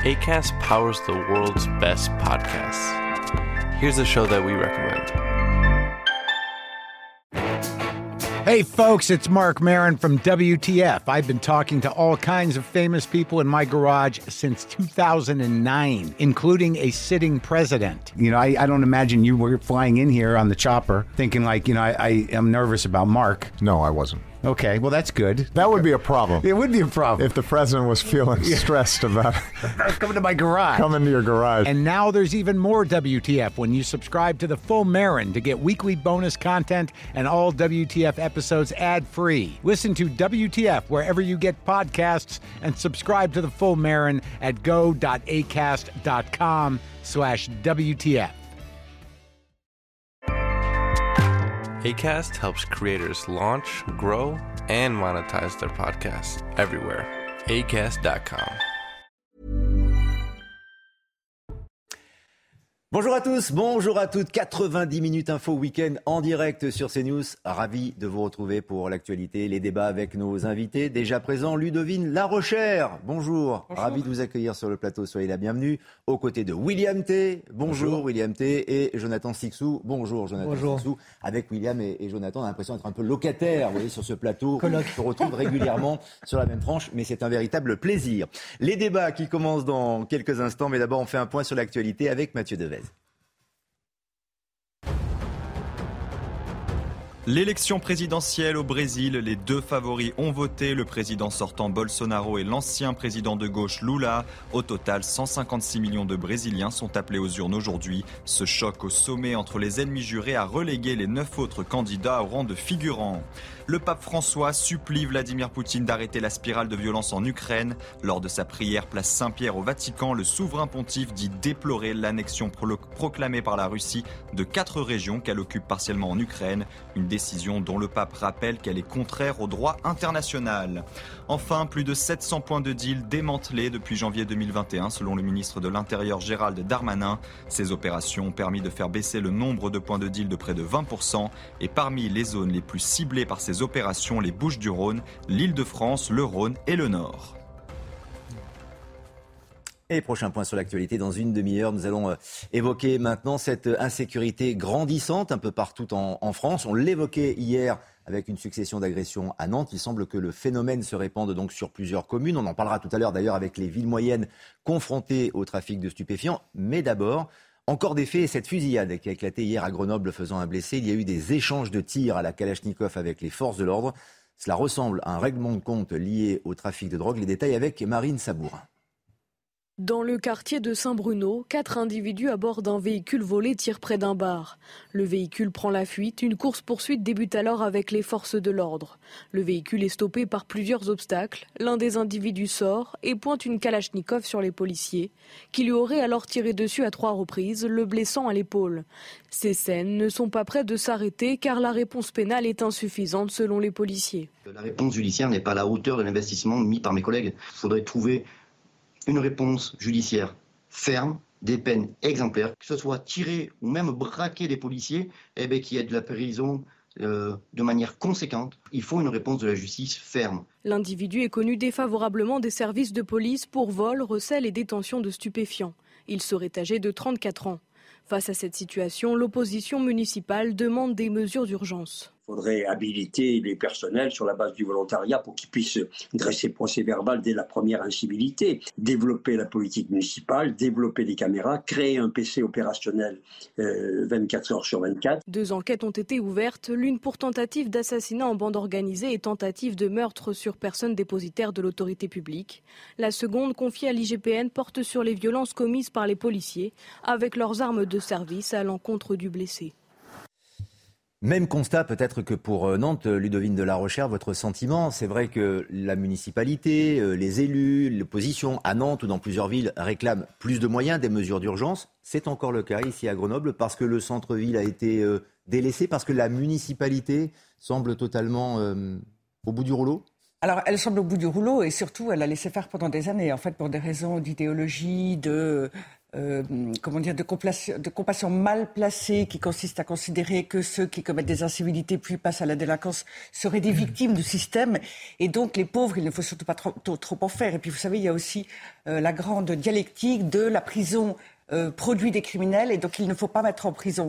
Acast powers the world's best podcasts. Here's a show that we recommend. Hey folks, it's Mark Maron from WTF. I've been talking to all kinds of famous people in my garage since 2009, including a sitting president. You know, I don't imagine you were flying in here on the chopper thinking like, I am nervous about Mark. No, I wasn't. Okay, well, that's good. That would be a problem. It would be a problem. If the president was feeling stressed about coming to my garage. Coming to your garage. And now there's even more WTF when you subscribe to the Full Marin to get weekly bonus content and all WTF episodes ad-free. Listen to WTF wherever you get podcasts and subscribe to the Full Marin at go.acast.com/WTF. Acast helps creators launch, grow, and monetize their podcasts everywhere. Acast.com. Bonjour à tous, bonjour à toutes. 90 minutes info week-end en direct sur CNews. Ravi de vous retrouver pour l'actualité, les débats avec nos invités. Déjà présents, Ludovine Larochère. Bonjour. Ravi de vous accueillir sur le plateau. Soyez la bienvenue. Aux côtés de William T. Bonjour William T. Et Jonathan Sixou. Bonjour Jonathan Sixou. Avec William et Jonathan, on a l'impression d'être un peu locataire, vous voyez, sur ce plateau. On se retrouve régulièrement sur la même tranche, mais c'est un véritable plaisir. Les débats qui commencent dans quelques instants, mais d'abord on fait un point sur l'actualité avec Mathieu Devez. L'élection présidentielle au Brésil, les deux favoris ont voté, le président sortant Bolsonaro et l'ancien président de gauche Lula. Au total, 156 millions de Brésiliens sont appelés aux urnes aujourd'hui. Ce choc au sommet entre les ennemis jurés a relégué les 9 autres candidats au rang de figurants. Le pape François supplie Vladimir Poutine d'arrêter la spirale de violence en Ukraine. Lors de sa prière place Saint-Pierre au Vatican, le souverain pontife dit déplorer l'annexion proclamée par la Russie de 4 régions qu'elle occupe partiellement en Ukraine. Une décision dont le pape rappelle qu'elle est contraire au droit international. Enfin, plus de 700 points de deal démantelés depuis janvier 2021 selon le ministre de l'Intérieur Gérald Darmanin. Ces opérations ont permis de faire baisser le nombre de points de deal de près de 20%. Et parmi les zones les plus ciblées par ces opérations, les Bouches-du-Rhône, l'Île-de-France, le Rhône et le Nord. Et prochain point sur l'actualité, dans une demi-heure, nous allons évoquer maintenant cette insécurité grandissante un peu partout en France. On l'évoquait hier avec une succession d'agressions à Nantes. Il semble que le phénomène se répande donc sur plusieurs communes. On en parlera tout à l'heure d'ailleurs avec les villes moyennes confrontées au trafic de stupéfiants. Mais d'abord, encore des faits et cette fusillade qui a éclaté hier à Grenoble faisant un blessé. Il y a eu des échanges de tirs à la Kalachnikov avec les forces de l'ordre. Cela ressemble à un règlement de compte lié au trafic de drogue. Les détails avec Marine Sabourin. Dans le quartier de Saint-Bruno, 4 individus à bord d'un véhicule volé tirent près d'un bar. Le véhicule prend la fuite. Une course-poursuite débute alors avec les forces de l'ordre. Le véhicule est stoppé par plusieurs obstacles. L'un des individus sort et pointe une Kalachnikov sur les policiers, qui lui auraient alors tiré dessus à 3 reprises, le blessant à l'épaule. Ces scènes ne sont pas près de s'arrêter car la réponse pénale est insuffisante selon les policiers. La réponse judiciaire n'est pas à la hauteur de l'investissement mis par mes collègues. Il faudrait trouver une réponse judiciaire ferme, des peines exemplaires, que ce soit tirer ou même braquer des policiers, qu'il y ait de la prison de manière conséquente. Il faut une réponse de la justice ferme. L'individu est connu défavorablement des services de police pour vol, recel et détention de stupéfiants. Il serait âgé de 34 ans. Face à cette situation, l'opposition municipale demande des mesures d'urgence. Il faudrait habiliter les personnels sur la base du volontariat pour qu'ils puissent dresser procès-verbal dès la première incivilité, développer la politique municipale, développer des caméras, créer un PC opérationnel 24 heures sur 24. 2 enquêtes ont été ouvertes, l'une pour tentative d'assassinat en bande organisée et tentative de meurtre sur personne dépositaire de l'autorité publique. La seconde, confiée à l'IGPN, porte sur les violences commises par les policiers avec leurs armes de service à l'encontre du blessé. Même constat peut-être que pour Nantes, Ludovine de Larochère, votre sentiment, c'est vrai que la municipalité, les élus, l'opposition à Nantes ou dans plusieurs villes réclament plus de moyens, des mesures d'urgence. C'est encore le cas ici à Grenoble parce que le centre-ville a été délaissé, parce que la municipalité semble totalement au bout du rouleau. Alors, elle semble au bout du rouleau et surtout, elle a laissé faire pendant des années, en fait, pour des raisons d'idéologie, de de compassion mal placée qui consiste à considérer que ceux qui commettent des incivilités puis passent à la délinquance seraient des victimes du système. Et donc, les pauvres, il ne faut surtout pas trop en faire. Et puis, vous savez, il y a aussi la grande dialectique de la prison produit des criminels et donc il ne faut pas mettre en prison.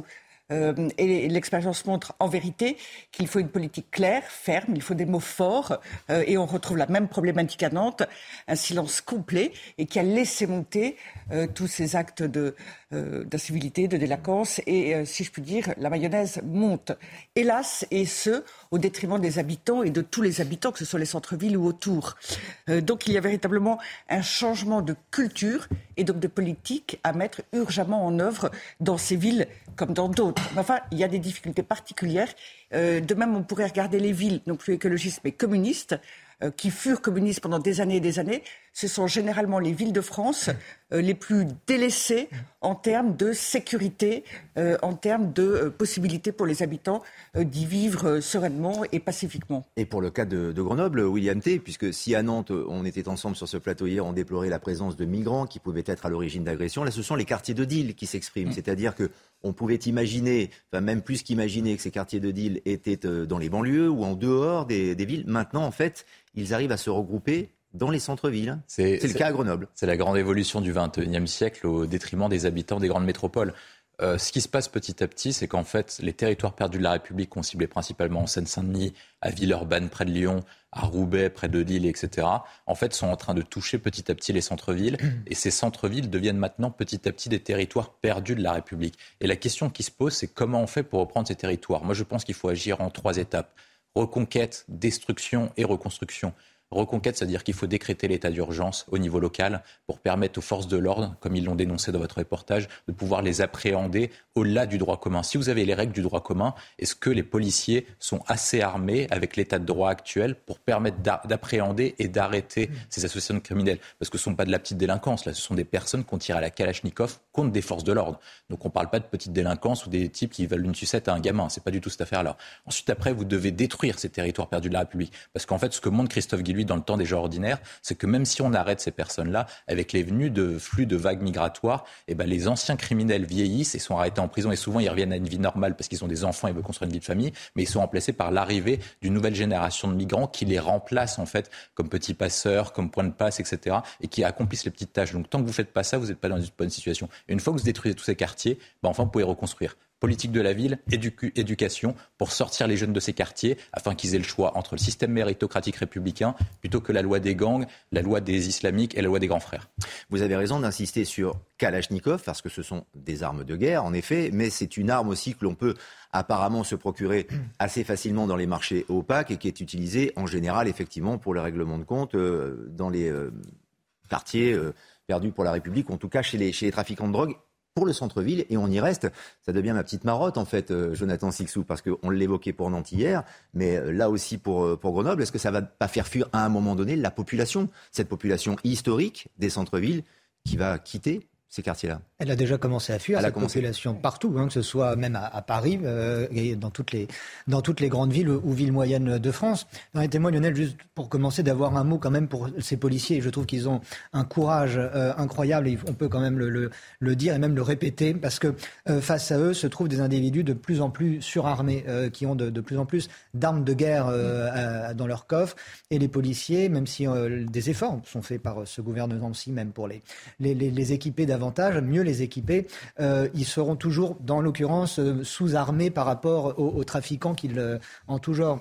Et l'expérience montre en vérité qu'il faut une politique claire, ferme, il faut des mots forts et on retrouve la même problématique à Nantes, un silence complet et qui a laissé monter tous ces actes d'incivilité, de délinquance et si je puis dire, la mayonnaise monte. Hélas, et ce, au détriment des habitants et de tous les habitants, que ce soit les centres-villes ou autour. Donc il y a véritablement un changement de culture et donc de politique à mettre urgemment en œuvre dans ces villes comme dans d'autres. Mais enfin, il y a des difficultés particulières. De même, on pourrait regarder les villes, non plus écologistes, mais communistes, qui furent communistes pendant des années et des années. Ce sont généralement les villes de France les plus délaissées en termes de sécurité, en termes de possibilités pour les habitants d'y vivre sereinement et pacifiquement. Et pour le cas de Grenoble, William T., puisque si à Nantes, on était ensemble sur ce plateau hier, on déplorait la présence de migrants qui pouvaient être à l'origine d'agressions, là ce sont les quartiers de deal qui s'expriment. C'est-à-dire qu'on pouvait imaginer, enfin même plus qu'imaginer que ces quartiers de deal étaient dans les banlieues ou en dehors des villes. Maintenant, en fait, ils arrivent à se regrouper dans les centres-villes. C'est le cas à Grenoble. C'est la grande évolution du XXIe siècle au détriment des habitants des grandes métropoles. Ce qui se passe petit à petit, c'est qu'en fait, les territoires perdus de la République qu'on ciblait principalement en Seine-Saint-Denis, à Villeurbanne près de Lyon, à Roubaix près de Lille, etc., en fait, sont en train de toucher petit à petit les centres-villes. Et ces centres-villes deviennent maintenant petit à petit des territoires perdus de la République. Et la question qui se pose, c'est comment on fait pour reprendre ces territoires ? Moi, je pense qu'il faut agir en 3 étapes. Reconquête, destruction et reconstruction. Reconquête, c'est-à-dire qu'il faut décréter l'état d'urgence au niveau local pour permettre aux forces de l'ordre, comme ils l'ont dénoncé dans votre reportage, de pouvoir les appréhender au-delà du droit commun. Si vous avez les règles du droit commun, est-ce que les policiers sont assez armés avec l'état de droit actuel pour permettre d'appréhender et d'arrêter ces associations de criminels ? Parce que ce ne sont pas de la petite délinquance, là, ce sont des personnes qu'on tire à la Kalachnikov contre des forces de l'ordre. Donc on ne parle pas de petite délinquance ou des types qui veulent une sucette à un gamin, c'est pas du tout cette affaire-là. Ensuite, après, vous devez détruire ces territoires perdus de la République. Parce qu'en fait, ce que montre Christophe Guilluy dans le temps des gens ordinaires, c'est que même si on arrête ces personnes-là, avec les venues de flux de vagues migratoires, les anciens criminels vieillissent et sont arrêtés en prison et souvent ils reviennent à une vie normale parce qu'ils ont des enfants et veulent construire une vie de famille, mais ils sont remplacés par l'arrivée d'une nouvelle génération de migrants qui les remplacent en fait comme petits passeurs, comme points de passe, etc. et qui accomplissent les petites tâches. Donc tant que vous ne faites pas ça, vous n'êtes pas dans une bonne situation. Et une fois que vous détruisez tous ces quartiers, enfin vous pouvez reconstruire. Politique de la ville, éducation, pour sortir les jeunes de ces quartiers, afin qu'ils aient le choix entre le système méritocratique républicain, plutôt que la loi des gangs, la loi des islamiques et la loi des grands frères. Vous avez raison d'insister sur Kalachnikov, parce que ce sont des armes de guerre, en effet, mais c'est une arme aussi que l'on peut apparemment se procurer assez facilement dans les marchés opaques et qui est utilisée en général, effectivement, pour le règlement de compte dans les quartiers perdus pour la République, ou en tout cas chez les trafiquants de drogue. Pour le centre-ville, et on y reste, ça devient ma petite marotte en fait, Jonathan Sicsou, parce qu'on l'évoquait pour Nantes hier, mais là aussi pour Grenoble, est-ce que ça va pas faire fuir à un moment donné la population, cette population historique des centres-villes qui va quitter ces quartiers-là? Elle a déjà commencé à fuir, population partout, que ce soit même à Paris et dans toutes les grandes villes ou villes moyennes de France. Permettez-moi, Lionel, juste pour commencer, d'avoir un mot quand même pour ces policiers. Je trouve qu'ils ont un courage incroyable, et on peut quand même le dire et même le répéter, parce que face à eux se trouvent des individus de plus en plus surarmés, qui ont de plus en plus d'armes de guerre dans leur coffre. Et les policiers, même si des efforts sont faits par ce gouvernement-ci, même pour les équiper davantage, mieux les équiper, ils seront toujours, dans l'occurrence, sous-armés par rapport aux trafiquants en tout genre.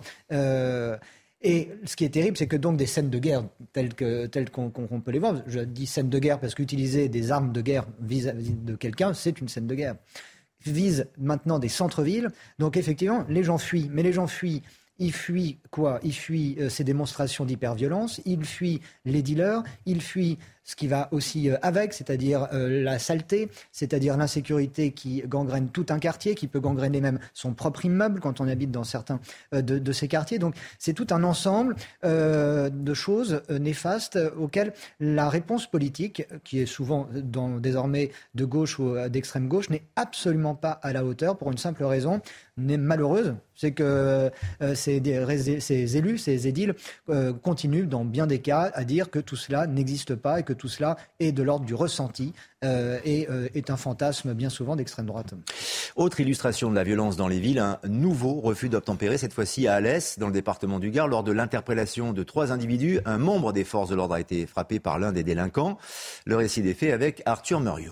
Et ce qui est terrible, c'est que donc des scènes de guerre telles qu'on peut les voir, je dis scènes de guerre parce qu'utiliser des armes de guerre vis-à-vis de quelqu'un, c'est une scène de guerre, vise maintenant des centres-villes. Donc effectivement, les gens fuient. Mais les gens fuient. Ils fuient quoi ? Ils fuient ces démonstrations d'hyperviolence, ils fuient les dealers, ils fuient ce qui va aussi avec, c'est-à-dire la saleté, c'est-à-dire l'insécurité qui gangrène tout un quartier, qui peut gangréner même son propre immeuble quand on habite dans certains de ces quartiers. Donc c'est tout un ensemble de choses néfastes auxquelles la réponse politique, qui est souvent désormais de gauche ou d'extrême gauche, n'est absolument pas à la hauteur, pour une simple raison. malheureuse, c'est que ces élus, ces édiles continuent dans bien des cas à dire que tout cela n'existe pas et que tout cela est de l'ordre du ressenti et est un fantasme bien souvent d'extrême droite. Autre illustration de la violence dans les villes, un nouveau refus d'obtempérer, cette fois-ci à Alès, dans le département du Gard. Lors de l'interpellation de 3 individus, un membre des forces de l'ordre a été frappé par l'un des délinquants. Le récit des faits avec Arthur Muriot.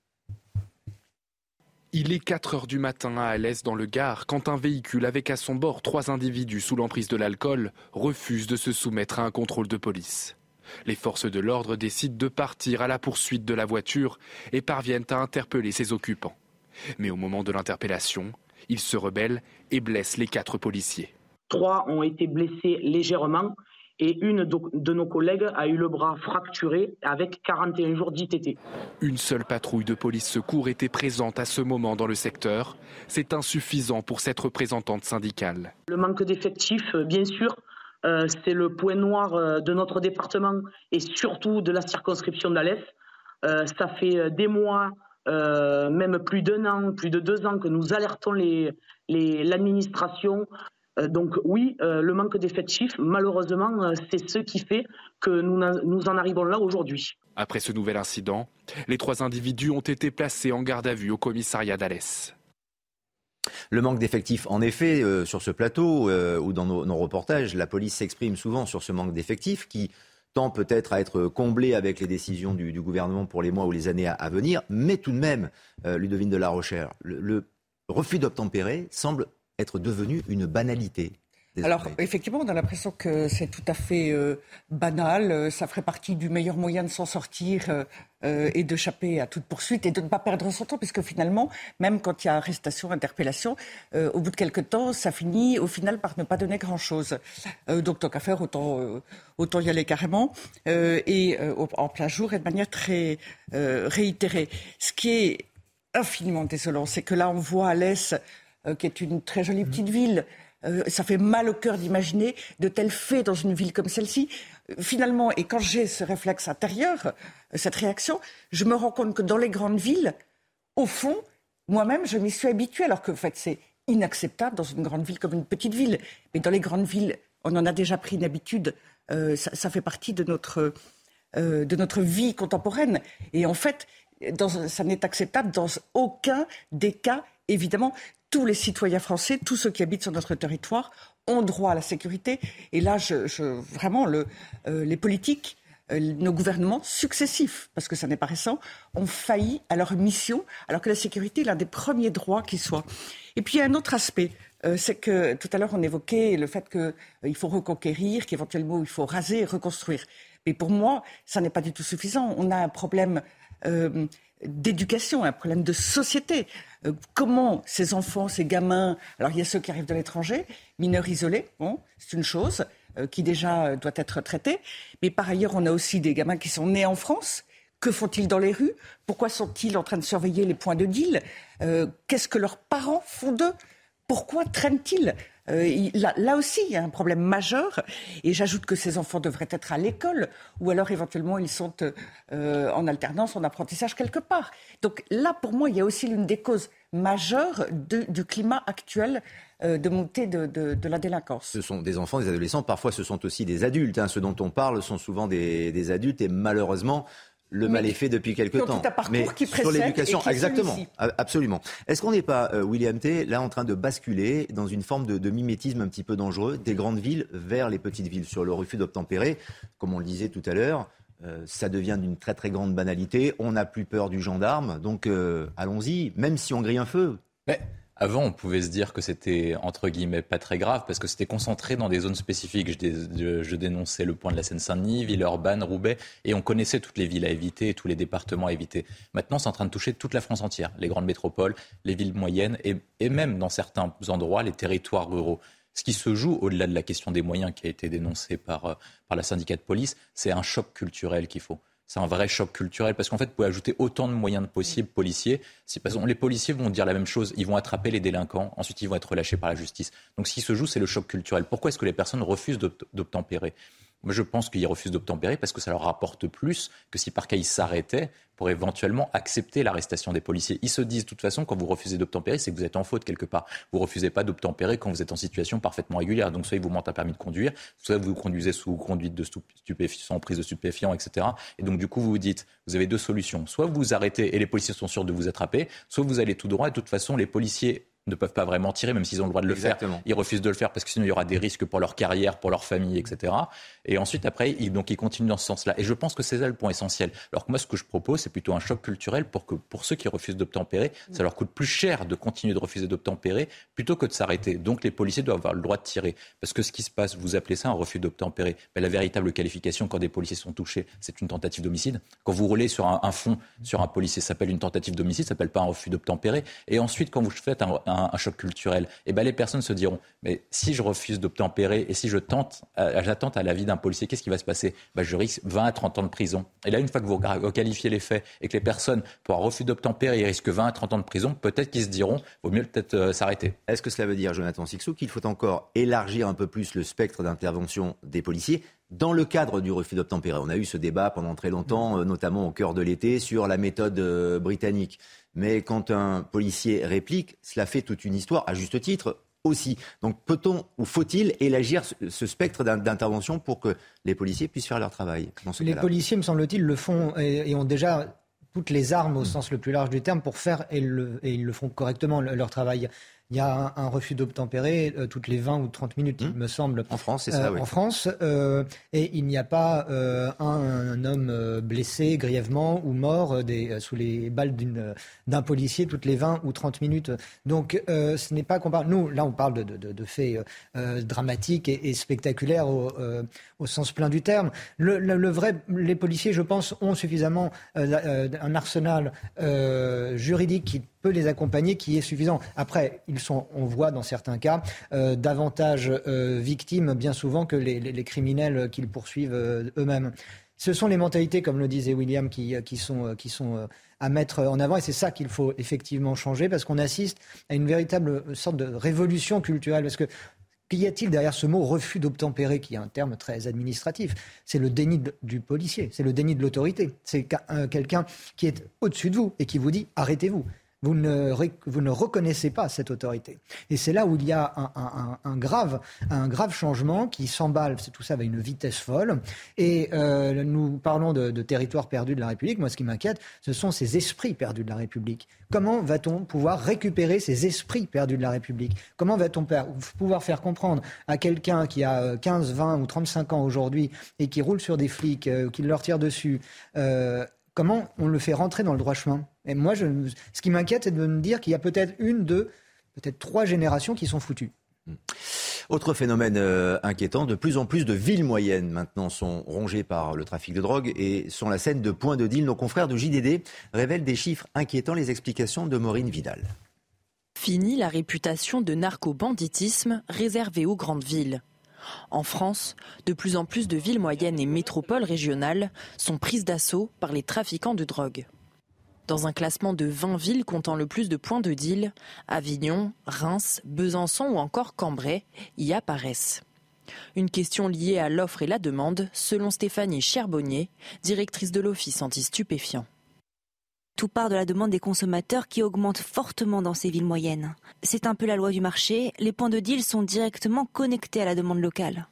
Il est 4h du matin à Alès dans le Gard quand un véhicule avec à son bord 3 individus sous l'emprise de l'alcool refuse de se soumettre à un contrôle de police. Les forces de l'ordre décident de partir à la poursuite de la voiture et parviennent à interpeller ses occupants. Mais au moment de l'interpellation, ils se rebellent et blessent les 4 policiers. 3 ont été blessés légèrement et une de nos collègues a eu le bras fracturé avec 41 jours d'ITT. Une seule patrouille de police secours était présente à ce moment dans le secteur. C'est insuffisant pour cette représentante syndicale. Le manque d'effectifs, bien sûr, c'est le point noir de notre département et surtout de la circonscription d'Alès. Ça fait des mois, même plus d'1 an, plus de 2 ans que nous alertons l'administration. Donc oui, le manque d'effectifs, malheureusement, c'est ce qui fait que nous en arrivons là aujourd'hui. Après ce nouvel incident, les 3 individus ont été placés en garde à vue au commissariat d'Alès. Le manque d'effectifs, en effet, sur ce plateau ou dans nos reportages, la police s'exprime souvent sur ce manque d'effectifs qui tend peut-être à être comblé avec les décisions du gouvernement pour les mois ou les années à venir. Mais tout de même, Ludovine de la Rochère, le refus d'obtempérer semble être devenu une banalité. Alors, effectivement, on a l'impression que c'est tout à fait banal. Ça ferait partie du meilleur moyen de s'en sortir et d'échapper à toute poursuite et de ne pas perdre son temps, puisque finalement, même quand il y a arrestation, interpellation, au bout de quelques temps, ça finit au final par ne pas donner grand-chose. Donc, tant qu'à faire, autant y aller carrément et en plein jour et de manière très réitérée. Ce qui est infiniment désolant, c'est que là, on voit Alès, qui est une très jolie petite ville. Ça fait mal au cœur d'imaginer de tels faits dans une ville comme celle-ci. Finalement, et quand j'ai ce réflexe intérieur, cette réaction, je me rends compte que dans les grandes villes, au fond, moi-même, je m'y suis habituée, alors que en fait, c'est inacceptable dans une grande ville comme une petite ville. Mais dans les grandes villes, on en a déjà pris une habitude. Ça fait partie de notre vie contemporaine. Et en fait, ça n'est acceptable dans aucun des cas, évidemment. Tous les citoyens français, tous ceux qui habitent sur notre territoire, ont droit à la sécurité. Et là, vraiment, les politiques, nos gouvernements successifs, parce que ça n'est pas récent, ont failli à leur mission, alors que la sécurité est l'un des premiers droits qui soit. Et puis, il y a un autre aspect, c'est que tout à l'heure, on évoquait le fait qu'il faut reconquérir, qu'éventuellement, il faut raser et reconstruire. Mais pour moi, ça n'est pas du tout suffisant. On a un problème d'éducation, un problème de société. Comment ces enfants, ces gamins, alors il y a ceux qui arrivent de l'étranger, mineurs isolés, bon, c'est une chose qui déjà doit être traitée, mais par ailleurs on a aussi des gamins qui sont nés en France. Que font-ils dans les rues? Pourquoi sont-ils en train de surveiller les points de deal? Qu'est-ce que leurs parents font d'eux? Pourquoi traînent-ils? Là aussi, il y a un problème majeur. Et j'ajoute que ces enfants devraient être à l'école ou alors éventuellement ils sont en alternance, en apprentissage quelque part. Donc là, pour moi, il y a aussi l'une des causes majeures du climat actuel de montée de la délinquance. Ce sont des enfants, des adolescents. Parfois, ce sont aussi des adultes. Ceux dont on parle sont souvent des adultes et malheureusement... Le mal est fait depuis quelque temps. Mais sur l'éducation, exactement, absolument. Est-ce qu'on n'est pas, William T., là en train de basculer dans une forme de mimétisme un petit peu dangereux des grandes villes vers les petites villes sur le refus d'obtempérer? Comme on le disait tout à l'heure, ça devient d'une très très grande banalité. On n'a plus peur du gendarme, donc allons-y, même si on grille un feu. Mais avant, on pouvait se dire que c'était, entre guillemets, pas très grave, parce que c'était concentré dans des zones spécifiques. Je dénonçais le point de la Seine-Saint-Denis, Villeurbanne, Roubaix, et on connaissait toutes les villes à éviter, tous les départements à éviter. Maintenant, c'est en train de toucher toute la France entière, les grandes métropoles, les villes moyennes, et même, dans certains endroits, les territoires ruraux. Ce qui se joue, au-delà de la question des moyens qui a été dénoncée par la syndicat de police, c'est un choc culturel qu'il faut. C'est un vrai choc culturel parce qu'en fait, vous pouvez ajouter autant de moyens possibles policiers. Les policiers vont dire la même chose. Ils vont attraper les délinquants. Ensuite, ils vont être relâchés par la justice. Donc, ce qui se joue, c'est le choc culturel. Pourquoi est-ce que les personnes refusent d'obtempérer ? Moi, je pense qu'ils refusent d'obtempérer parce que ça leur rapporte plus que si par cas ils s'arrêtaient pour éventuellement accepter l'arrestation des policiers. Ils se disent de toute façon, quand vous refusez d'obtempérer, c'est que vous êtes en faute quelque part. Vous refusez pas d'obtempérer quand vous êtes en situation parfaitement régulière. Donc soit ils vous mentent un permis de conduire, soit vous conduisez sous conduite de stupéfiants, prise de stupéfiants, etc. Et donc du coup vous vous dites, vous avez deux solutions. Soit vous vous arrêtez et les policiers sont sûrs de vous attraper, soit vous allez tout droit. Et de toute façon, les policiers ne peuvent pas vraiment tirer, même s'ils ont le droit de le faire. Ils refusent de le faire parce que sinon il y aura des risques pour leur carrière, pour leur famille, etc. Et ensuite, après, ils continuent dans ce sens-là. Et je pense que c'est ça le point essentiel. Alors que moi, ce que je propose, c'est plutôt un choc culturel pour ceux qui refusent d'obtempérer, ça leur coûte plus cher de continuer de refuser d'obtempérer plutôt que de s'arrêter. Donc les policiers doivent avoir le droit de tirer. Parce que ce qui se passe, vous appelez ça un refus d'obtempérer. Mais la véritable qualification, quand des policiers sont touchés, c'est une tentative d'homicide. Quand vous roulez sur un fond sur un policier, ça s'appelle une tentative d'homicide, ça s'appelle pas un refus d'obtempérer. Et ensuite, quand vous faites un choc culturel, les personnes se diront, mais si je refuse d'obtempérer et si j'attente à la vie d'un policier, qu'est-ce qui va se passer ? Je risque 20 à 30 ans de prison. Et là, une fois que vous qualifiez les faits et que les personnes, pour un refus d'obtempérer, ils risquent 20 à 30 ans de prison, peut-être qu'ils se diront, vaut mieux peut-être s'arrêter. Est-ce que cela veut dire, Jonathan Sicsou, qu'il faut encore élargir un peu plus le spectre d'intervention des policiers dans le cadre du refus d'obtempérer ? On a eu ce débat pendant très longtemps, notamment au cœur de l'été, sur la méthode britannique. Mais quand un policier réplique, cela fait toute une histoire, à juste titre aussi. Donc peut-on ou faut-il élargir ce spectre d'intervention pour que les policiers puissent faire leur travail dans ce cas-là ? Policiers, me semble-t-il, le font et ont déjà toutes les armes au sens le plus large du terme pour faire, et ils le font correctement, leur travail. Il y a un refus d'obtempérer toutes les 20 ou 30 minutes, il me semble. En France, c'est ça, oui. En France, et il n'y a pas un homme blessé grièvement ou mort sous les balles d'un policier toutes les 20 ou 30 minutes. Donc, ce n'est pas comparable. Nous, là, on parle de faits dramatiques et spectaculaires au sens plein du terme. Les policiers, je pense, ont suffisamment un arsenal juridique qui peut les accompagner, qui est suffisant. Après, on voit dans certains cas, davantage victimes bien souvent que les criminels qu'ils poursuivent eux-mêmes. Ce sont les mentalités, comme le disait William, qui sont à mettre en avant, et c'est ça qu'il faut effectivement changer, parce qu'on assiste à une véritable sorte de révolution culturelle. Parce que qu'y a-t-il derrière ce mot refus d'obtempérer, qui est un terme très administratif ? C'est le déni du policier, c'est le déni de l'autorité. C'est quelqu'un qui est au-dessus de vous et qui vous dit « arrêtez-vous ». Vous ne reconnaissez pas cette autorité. Et c'est là où il y a un grave changement qui s'emballe, tout ça avec une vitesse folle. Et nous parlons de territoires perdus de la République. Moi, ce qui m'inquiète, ce sont ces esprits perdus de la République. Comment va-t-on pouvoir récupérer ces esprits perdus de la République ? Comment va-t-on pouvoir faire comprendre à quelqu'un qui a 15, 20 ou 35 ans aujourd'hui et qui roule sur des flics, qui leur tire dessus, comment on le fait rentrer dans le droit chemin ? Et moi, ce qui m'inquiète, c'est de me dire qu'il y a peut-être peut-être 3 générations qui sont foutues. Autre phénomène inquiétant, de plus en plus de villes moyennes maintenant sont rongées par le trafic de drogue et sont la scène de points de deal. Nos confrères du JDD révèlent des chiffres inquiétants. Les explications de Maureen Vidal. Fini la réputation de narco-banditisme réservée aux grandes villes. En France, de plus en plus de villes moyennes et métropoles régionales sont prises d'assaut par les trafiquants de drogue. Dans un classement de 20 villes comptant le plus de points de deal, Avignon, Reims, Besançon ou encore Cambrai y apparaissent. Une question liée à l'offre et la demande, selon Stéphanie Cherbonnier, directrice de l'Office anti-stupéfiants. Tout part de la demande des consommateurs qui augmente fortement dans ces villes moyennes. C'est un peu la loi du marché, les points de deal sont directement connectés à la demande locale.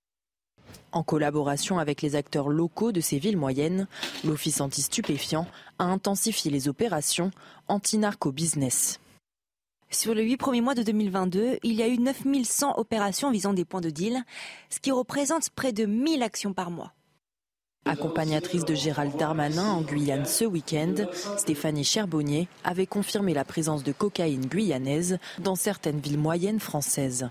En collaboration avec les acteurs locaux de ces villes moyennes, l'Office anti-stupéfiants a intensifié les opérations anti-narco-business. Sur les 8 premiers mois de 2022, il y a eu 9100 opérations visant des points de deal, ce qui représente près de 1000 actions par mois. Accompagnatrice de Gérald Darmanin en Guyane ce week-end, Stéphanie Cherbonnier avait confirmé la présence de cocaïne guyanaise dans certaines villes moyennes françaises.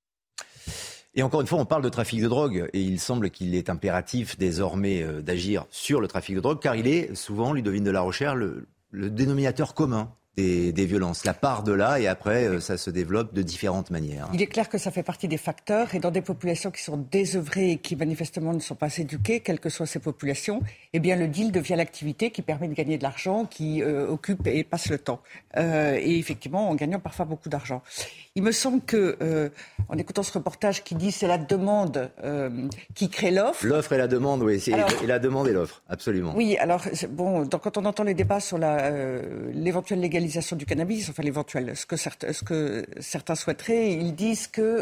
Et encore une fois, on parle de trafic de drogue et il semble qu'il est impératif désormais d'agir sur le trafic de drogue car il est souvent, Ludovine de la Rochère, le dénominateur commun des violences. La part de là et après, ça se développe de différentes manières. Il est clair que ça fait partie des facteurs et dans des populations qui sont désœuvrées et qui manifestement ne sont pas éduquées, quelles que soient ces populations, eh bien, le deal devient l'activité qui permet de gagner de l'argent, qui occupe et passe le temps. Et effectivement, en gagnant parfois beaucoup d'argent. Il me semble que, en écoutant ce reportage qui dit c'est la demande qui crée l'offre. L'offre et la demande, oui. Et la demande et l'offre, absolument. Oui, alors, quand on entend les débats sur l'éventuelle légalisation du cannabis, enfin l'éventuelle, ce que certains souhaiteraient, ils disent que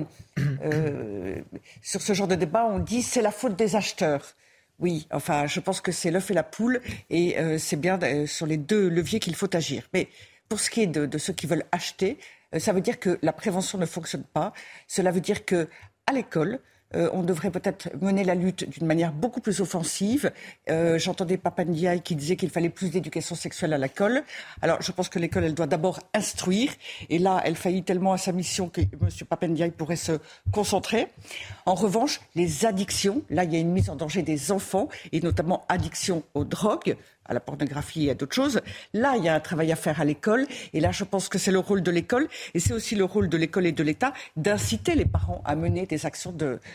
sur ce genre de débat, on dit c'est la faute des acheteurs. Oui, enfin, je pense que c'est l'œuf et la poule, et c'est bien sur les deux leviers qu'il faut agir. Mais pour ce qui est de ceux qui veulent acheter, ça veut dire que la prévention ne fonctionne pas. Cela veut dire que à l'école, on devrait peut-être mener la lutte d'une manière beaucoup plus offensive. J'entendais Papa Ndiaye qui disait qu'il fallait plus d'éducation sexuelle à l'école. Alors, je pense que l'école, elle doit d'abord instruire. Et là, elle faillit tellement à sa mission que M. Papa Ndiaye pourrait se concentrer. En revanche, les addictions, là, il y a une mise en danger des enfants, et notamment addiction aux drogues, à la pornographie et à d'autres choses. Là, il y a un travail à faire à l'école. Et là, je pense que c'est le rôle de l'école. Et c'est aussi le rôle de l'école et de l'État d'inciter les parents à mener des actions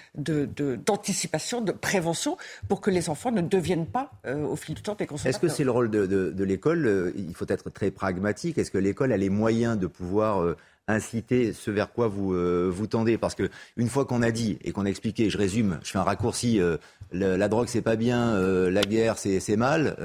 d'anticipation, de prévention, pour que les enfants ne deviennent pas, au fil du temps, des consommateurs. Est-ce que c'est le rôle de l'école ? Il faut être très pragmatique. Est-ce que l'école a les moyens de pouvoir inciter ce vers quoi vous tendez ? Parce que une fois qu'on a dit et qu'on a expliqué, je résume, je fais un raccourci, la drogue c'est pas bien, la guerre c'est mal.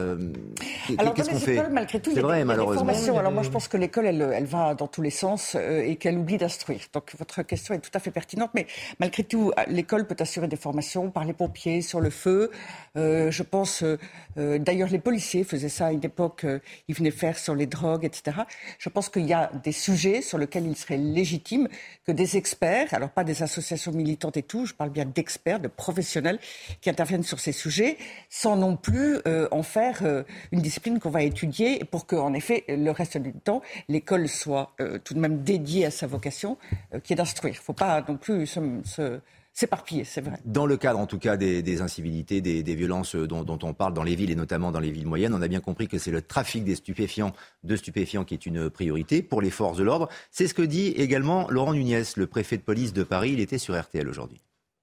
Alors qu'est-ce qu'on fait ? Écoles, malgré tout, il y a des formations. Alors moi je pense que l'école elle va dans tous les sens et qu'elle oublie d'instruire. Donc votre question est tout à fait pertinente, mais malgré tout l'école peut assurer des formations par les pompiers sur le feu. Je pense d'ailleurs les policiers faisaient ça à une époque, ils venaient faire sur les drogues, etc. Je pense qu'il y a des sujets sur lesquels il serait légitime que des experts, alors pas des associations militantes et tout, je parle bien d'experts, de professionnels qui interviennent sur ces sujets, sans non plus en faire une discipline qu'on va étudier pour qu'en effet, le reste du temps, l'école soit tout de même dédiée à sa vocation, qui est d'instruire. Il ne faut pas non plus s'éparpiller, c'est vrai. Dans le cadre, en tout cas, des incivilités, des violences dont on parle dans les villes et notamment dans les villes moyennes, on a bien compris que c'est le trafic de stupéfiants qui est une priorité pour les forces de l'ordre. C'est ce que dit également Laurent Nunez, le préfet de police de Paris. Il était sur RTL aujourd'hui.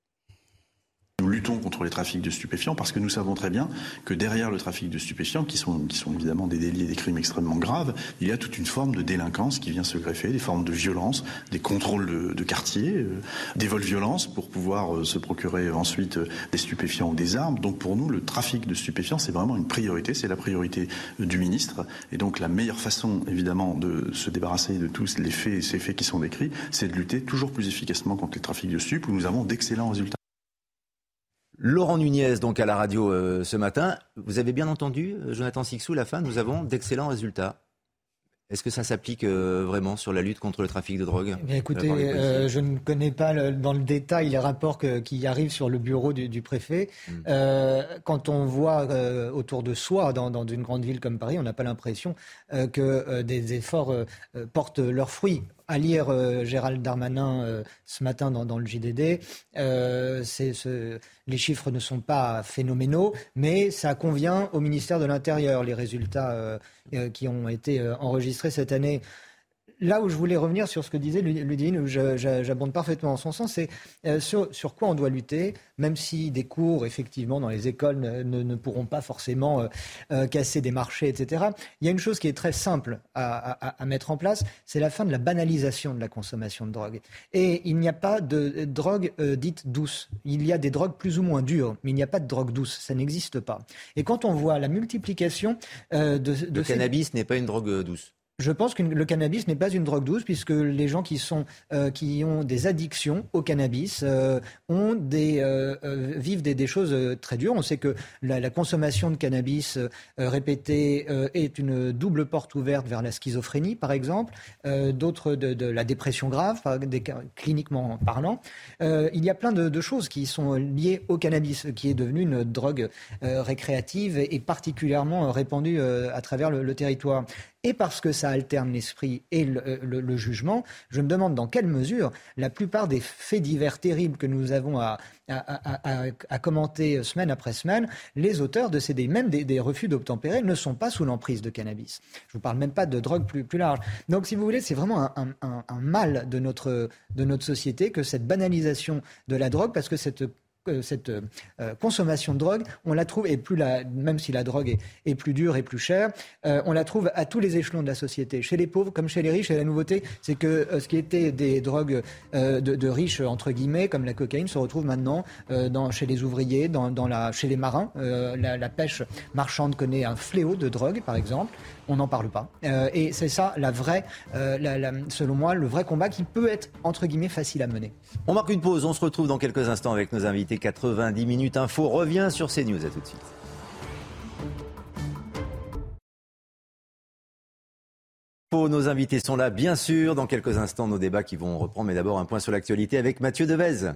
Nous luttons contre les trafics de stupéfiants parce que nous savons très bien que derrière le trafic de stupéfiants, qui sont évidemment des délits et des crimes extrêmement graves, il y a toute une forme de délinquance qui vient se greffer, des formes de violence, des contrôles de quartier, des vols-violences pour pouvoir se procurer ensuite des stupéfiants ou des armes. Donc pour nous, le trafic de stupéfiants, c'est vraiment une priorité, c'est la priorité du ministre. Et donc la meilleure façon, évidemment, de se débarrasser de tous ces faits qui sont décrits, c'est de lutter toujours plus efficacement contre les trafics de stupes où nous avons d'excellents résultats. Laurent Nunez, donc à la radio ce matin. Vous avez bien entendu, Jonathan Sicsou, la fin, nous avons d'excellents résultats. Est-ce que ça s'applique vraiment sur la lutte contre le trafic de drogue ? Bien, écoutez, je ne connais pas dans le détail les rapports qui arrivent sur le bureau du préfet. Quand on voit autour de soi, dans une grande ville comme Paris, on n'a pas l'impression que des efforts portent leurs fruits. À lire Gérald Darmanin ce matin dans le JDD, les chiffres ne sont pas phénoménaux, mais ça convient au ministère de l'Intérieur, les résultats qui ont été enregistrés cette année. Là où je voulais revenir sur ce que disait Ludivine, où j'abonde parfaitement en son sens, c'est sur quoi on doit lutter, même si des cours, effectivement, dans les écoles ne pourront pas forcément casser des marchés, etc. Il y a une chose qui est très simple à mettre en place, c'est la fin de la banalisation de la consommation de drogue. Et il n'y a pas de drogue dite douce. Il y a des drogues plus ou moins dures, mais il n'y a pas de drogue douce. Ça n'existe pas. Et quand on voit la multiplication Le cannabis n'est pas une drogue douce. Je pense que le cannabis n'est pas une drogue douce, puisque les gens qui ont des addictions au cannabis vivent des choses très dures. On sait que la consommation de cannabis répétée est une double porte ouverte vers la schizophrénie, par exemple, d'autres de la dépression grave, cliniquement parlant. Il y a plein de choses qui sont liées au cannabis, qui est devenu une drogue récréative et particulièrement répandue à travers le territoire. Et parce que ça alterne l'esprit et le jugement, je me demande dans quelle mesure la plupart des faits divers terribles que nous avons à commenter semaine après semaine, les auteurs de des refus d'obtempérer ne sont pas sous l'emprise de cannabis. Je ne vous parle même pas de drogue plus large. Donc si vous voulez, c'est vraiment un mal de notre société que cette banalisation de la drogue, parce que cette consommation de drogue, on la trouve, même si la drogue est plus dure et plus chère, on la trouve à tous les échelons de la société, chez les pauvres comme chez les riches. Et la nouveauté, c'est que ce qui était des drogues de riches, entre guillemets, comme la cocaïne, se retrouve maintenant chez les ouvriers, chez les marins. La pêche marchande connaît un fléau de drogue, par exemple. On n'en parle pas. Et c'est ça, selon moi, le vrai combat qui peut être, entre guillemets, facile à mener. On marque une pause, on se retrouve dans quelques instants avec nos invités. 90 minutes info revient sur CNews. À tout de suite. Nos invités sont là, bien sûr. Dans quelques instants, nos débats qui vont reprendre. Mais d'abord, un point sur l'actualité avec Mathieu Devez.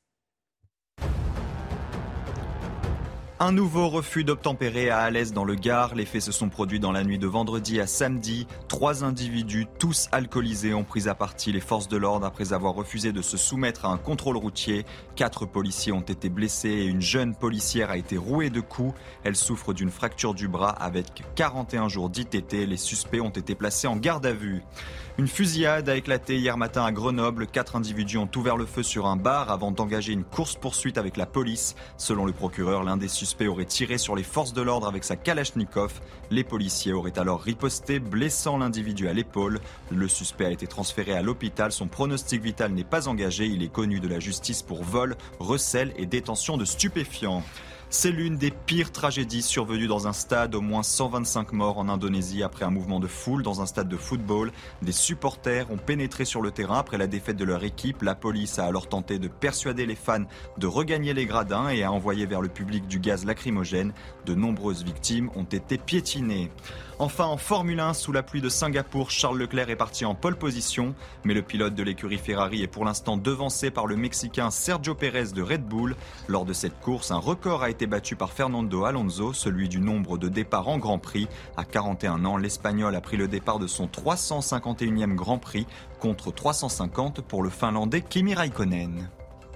Un nouveau refus d'obtempérer à Alès dans le Gard. Les faits se sont produits dans la nuit de vendredi à samedi. 3 individus, tous alcoolisés, ont pris à partie les forces de l'ordre après avoir refusé de se soumettre à un contrôle routier. 4 policiers ont été blessés et une jeune policière a été rouée de coups. Elle souffre d'une fracture du bras avec 41 jours d'ITT. Les suspects ont été placés en garde à vue. Une fusillade a éclaté hier matin à Grenoble. 4 individus ont ouvert le feu sur un bar avant d'engager une course-poursuite avec la police. Selon le procureur, l'un des suspects aurait tiré sur les forces de l'ordre avec sa Kalachnikov. Les policiers auraient alors riposté, blessant l'individu à l'épaule. Le suspect a été transféré à l'hôpital. Son pronostic vital n'est pas engagé. Il est connu de la justice pour vol, recel et détention de stupéfiants. C'est l'une des pires tragédies survenues dans un stade. Au moins 125 morts en Indonésie après un mouvement de foule dans un stade de football. Des supporters ont pénétré sur le terrain après la défaite de leur équipe. La police a alors tenté de persuader les fans de regagner les gradins et a envoyé vers le public du gaz lacrymogène. De nombreuses victimes ont été piétinées. Enfin, en Formule 1, sous la pluie de Singapour, Charles Leclerc est parti en pole position. Mais le pilote de l'écurie Ferrari est pour l'instant devancé par le Mexicain Sergio Pérez de Red Bull. Lors de cette course, un record a été battu par Fernando Alonso, celui du nombre de départs en Grand Prix. À 41 ans, l'Espagnol a pris le départ de son 351e Grand Prix contre 350 pour le Finlandais Kimi Raikkonen.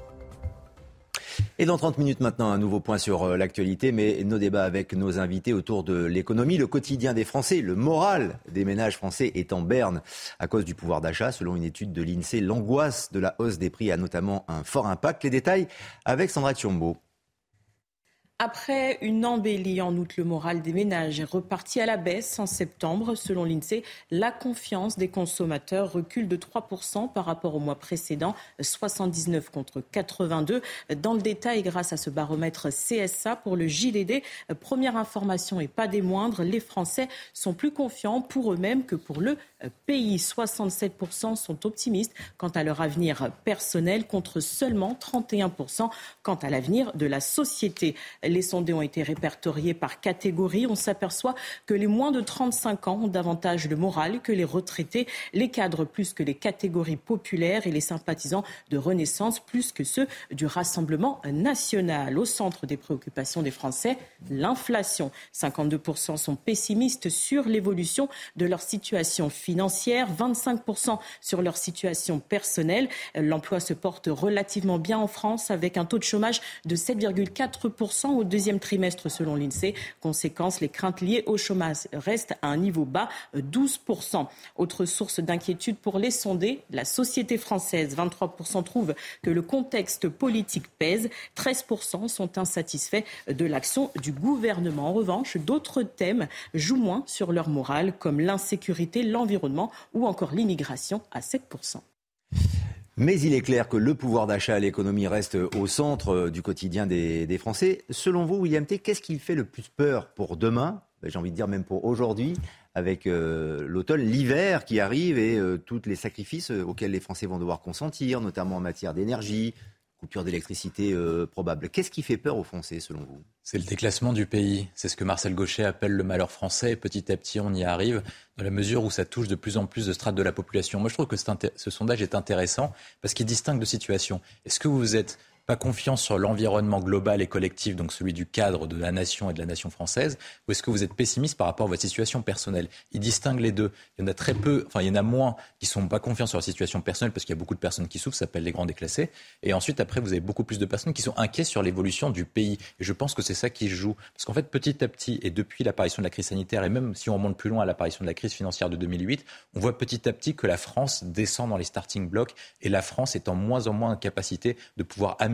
Et dans 30 minutes maintenant, un nouveau point sur l'actualité, mais nos débats avec nos invités autour de l'économie, le quotidien des Français, le moral des ménages français est en berne à cause du pouvoir d'achat. Selon une étude de l'INSEE, l'angoisse de la hausse des prix a notamment un fort impact. Les détails avec Sandra Tchombo. Après une embellie en août, le moral des ménages est reparti à la baisse en septembre. Selon l'INSEE, la confiance des consommateurs recule de 3% par rapport au mois précédent, 79 contre 82. Dans le détail, grâce à ce baromètre CSA pour le JDD, première information et pas des moindres, les Français sont plus confiants pour eux-mêmes que pour le pays. 67% sont optimistes quant à leur avenir personnel contre seulement 31% quant à l'avenir de la société. Les sondés ont été répertoriés par catégorie. On s'aperçoit que les moins de 35 ans ont davantage le moral que les retraités, les cadres plus que les catégories populaires et les sympathisants de Renaissance plus que ceux du Rassemblement national. Au centre des préoccupations des Français, l'inflation. 52% sont pessimistes sur l'évolution de leur situation financière, 25% sur leur situation personnelle. L'emploi se porte relativement bien en France avec un taux de chômage de 7,4% au deuxième trimestre selon l'INSEE. Conséquence, les craintes liées au chômage restent à un niveau bas, 12%. Autre source d'inquiétude pour les sondés, la société française. 23% trouvent que le contexte politique pèse. 13% sont insatisfaits de l'action du gouvernement. En revanche, d'autres thèmes jouent moins sur leur morale, comme l'insécurité, l'environnement ou encore l'immigration à 7%. Mais il est clair que le pouvoir d'achat et l'économie restent au centre du quotidien des Français. Selon vous, William T, qu'est-ce qui fait le plus peur pour demain ? J'ai envie de dire même pour aujourd'hui, avec l'automne, l'hiver qui arrive et tous les sacrifices auxquels les Français vont devoir consentir, notamment en matière d'énergie, coupure d'électricité probable. Qu'est-ce qui fait peur aux Français, selon vous ? C'est le déclassement du pays. C'est ce que Marcel Gauchet appelle le malheur français. Et petit à petit, on y arrive dans la mesure où ça touche de plus en plus de strates de la population. Moi, je trouve que ce sondage est intéressant parce qu'il distingue deux situations. Est-ce que vous êtes pas confiant sur l'environnement global et collectif, donc celui du cadre de la nation et de la nation française, ou est-ce que vous êtes pessimiste par rapport à votre situation personnelle ? Il distingue les deux. Il y en a très peu, enfin il y en a moins qui sont pas confiants sur leur situation personnelle parce qu'il y a beaucoup de personnes qui souffrent, ça s'appelle les grands déclassés. Et ensuite, après, vous avez beaucoup plus de personnes qui sont inquiets sur l'évolution du pays. Et je pense que c'est ça qui joue. Parce qu'en fait, petit à petit, et depuis l'apparition de la crise sanitaire, et même si on remonte plus loin à l'apparition de la crise financière de 2008, on voit petit à petit que la France descend dans les starting blocks et la France est en moins capacité de pouvoir améliorer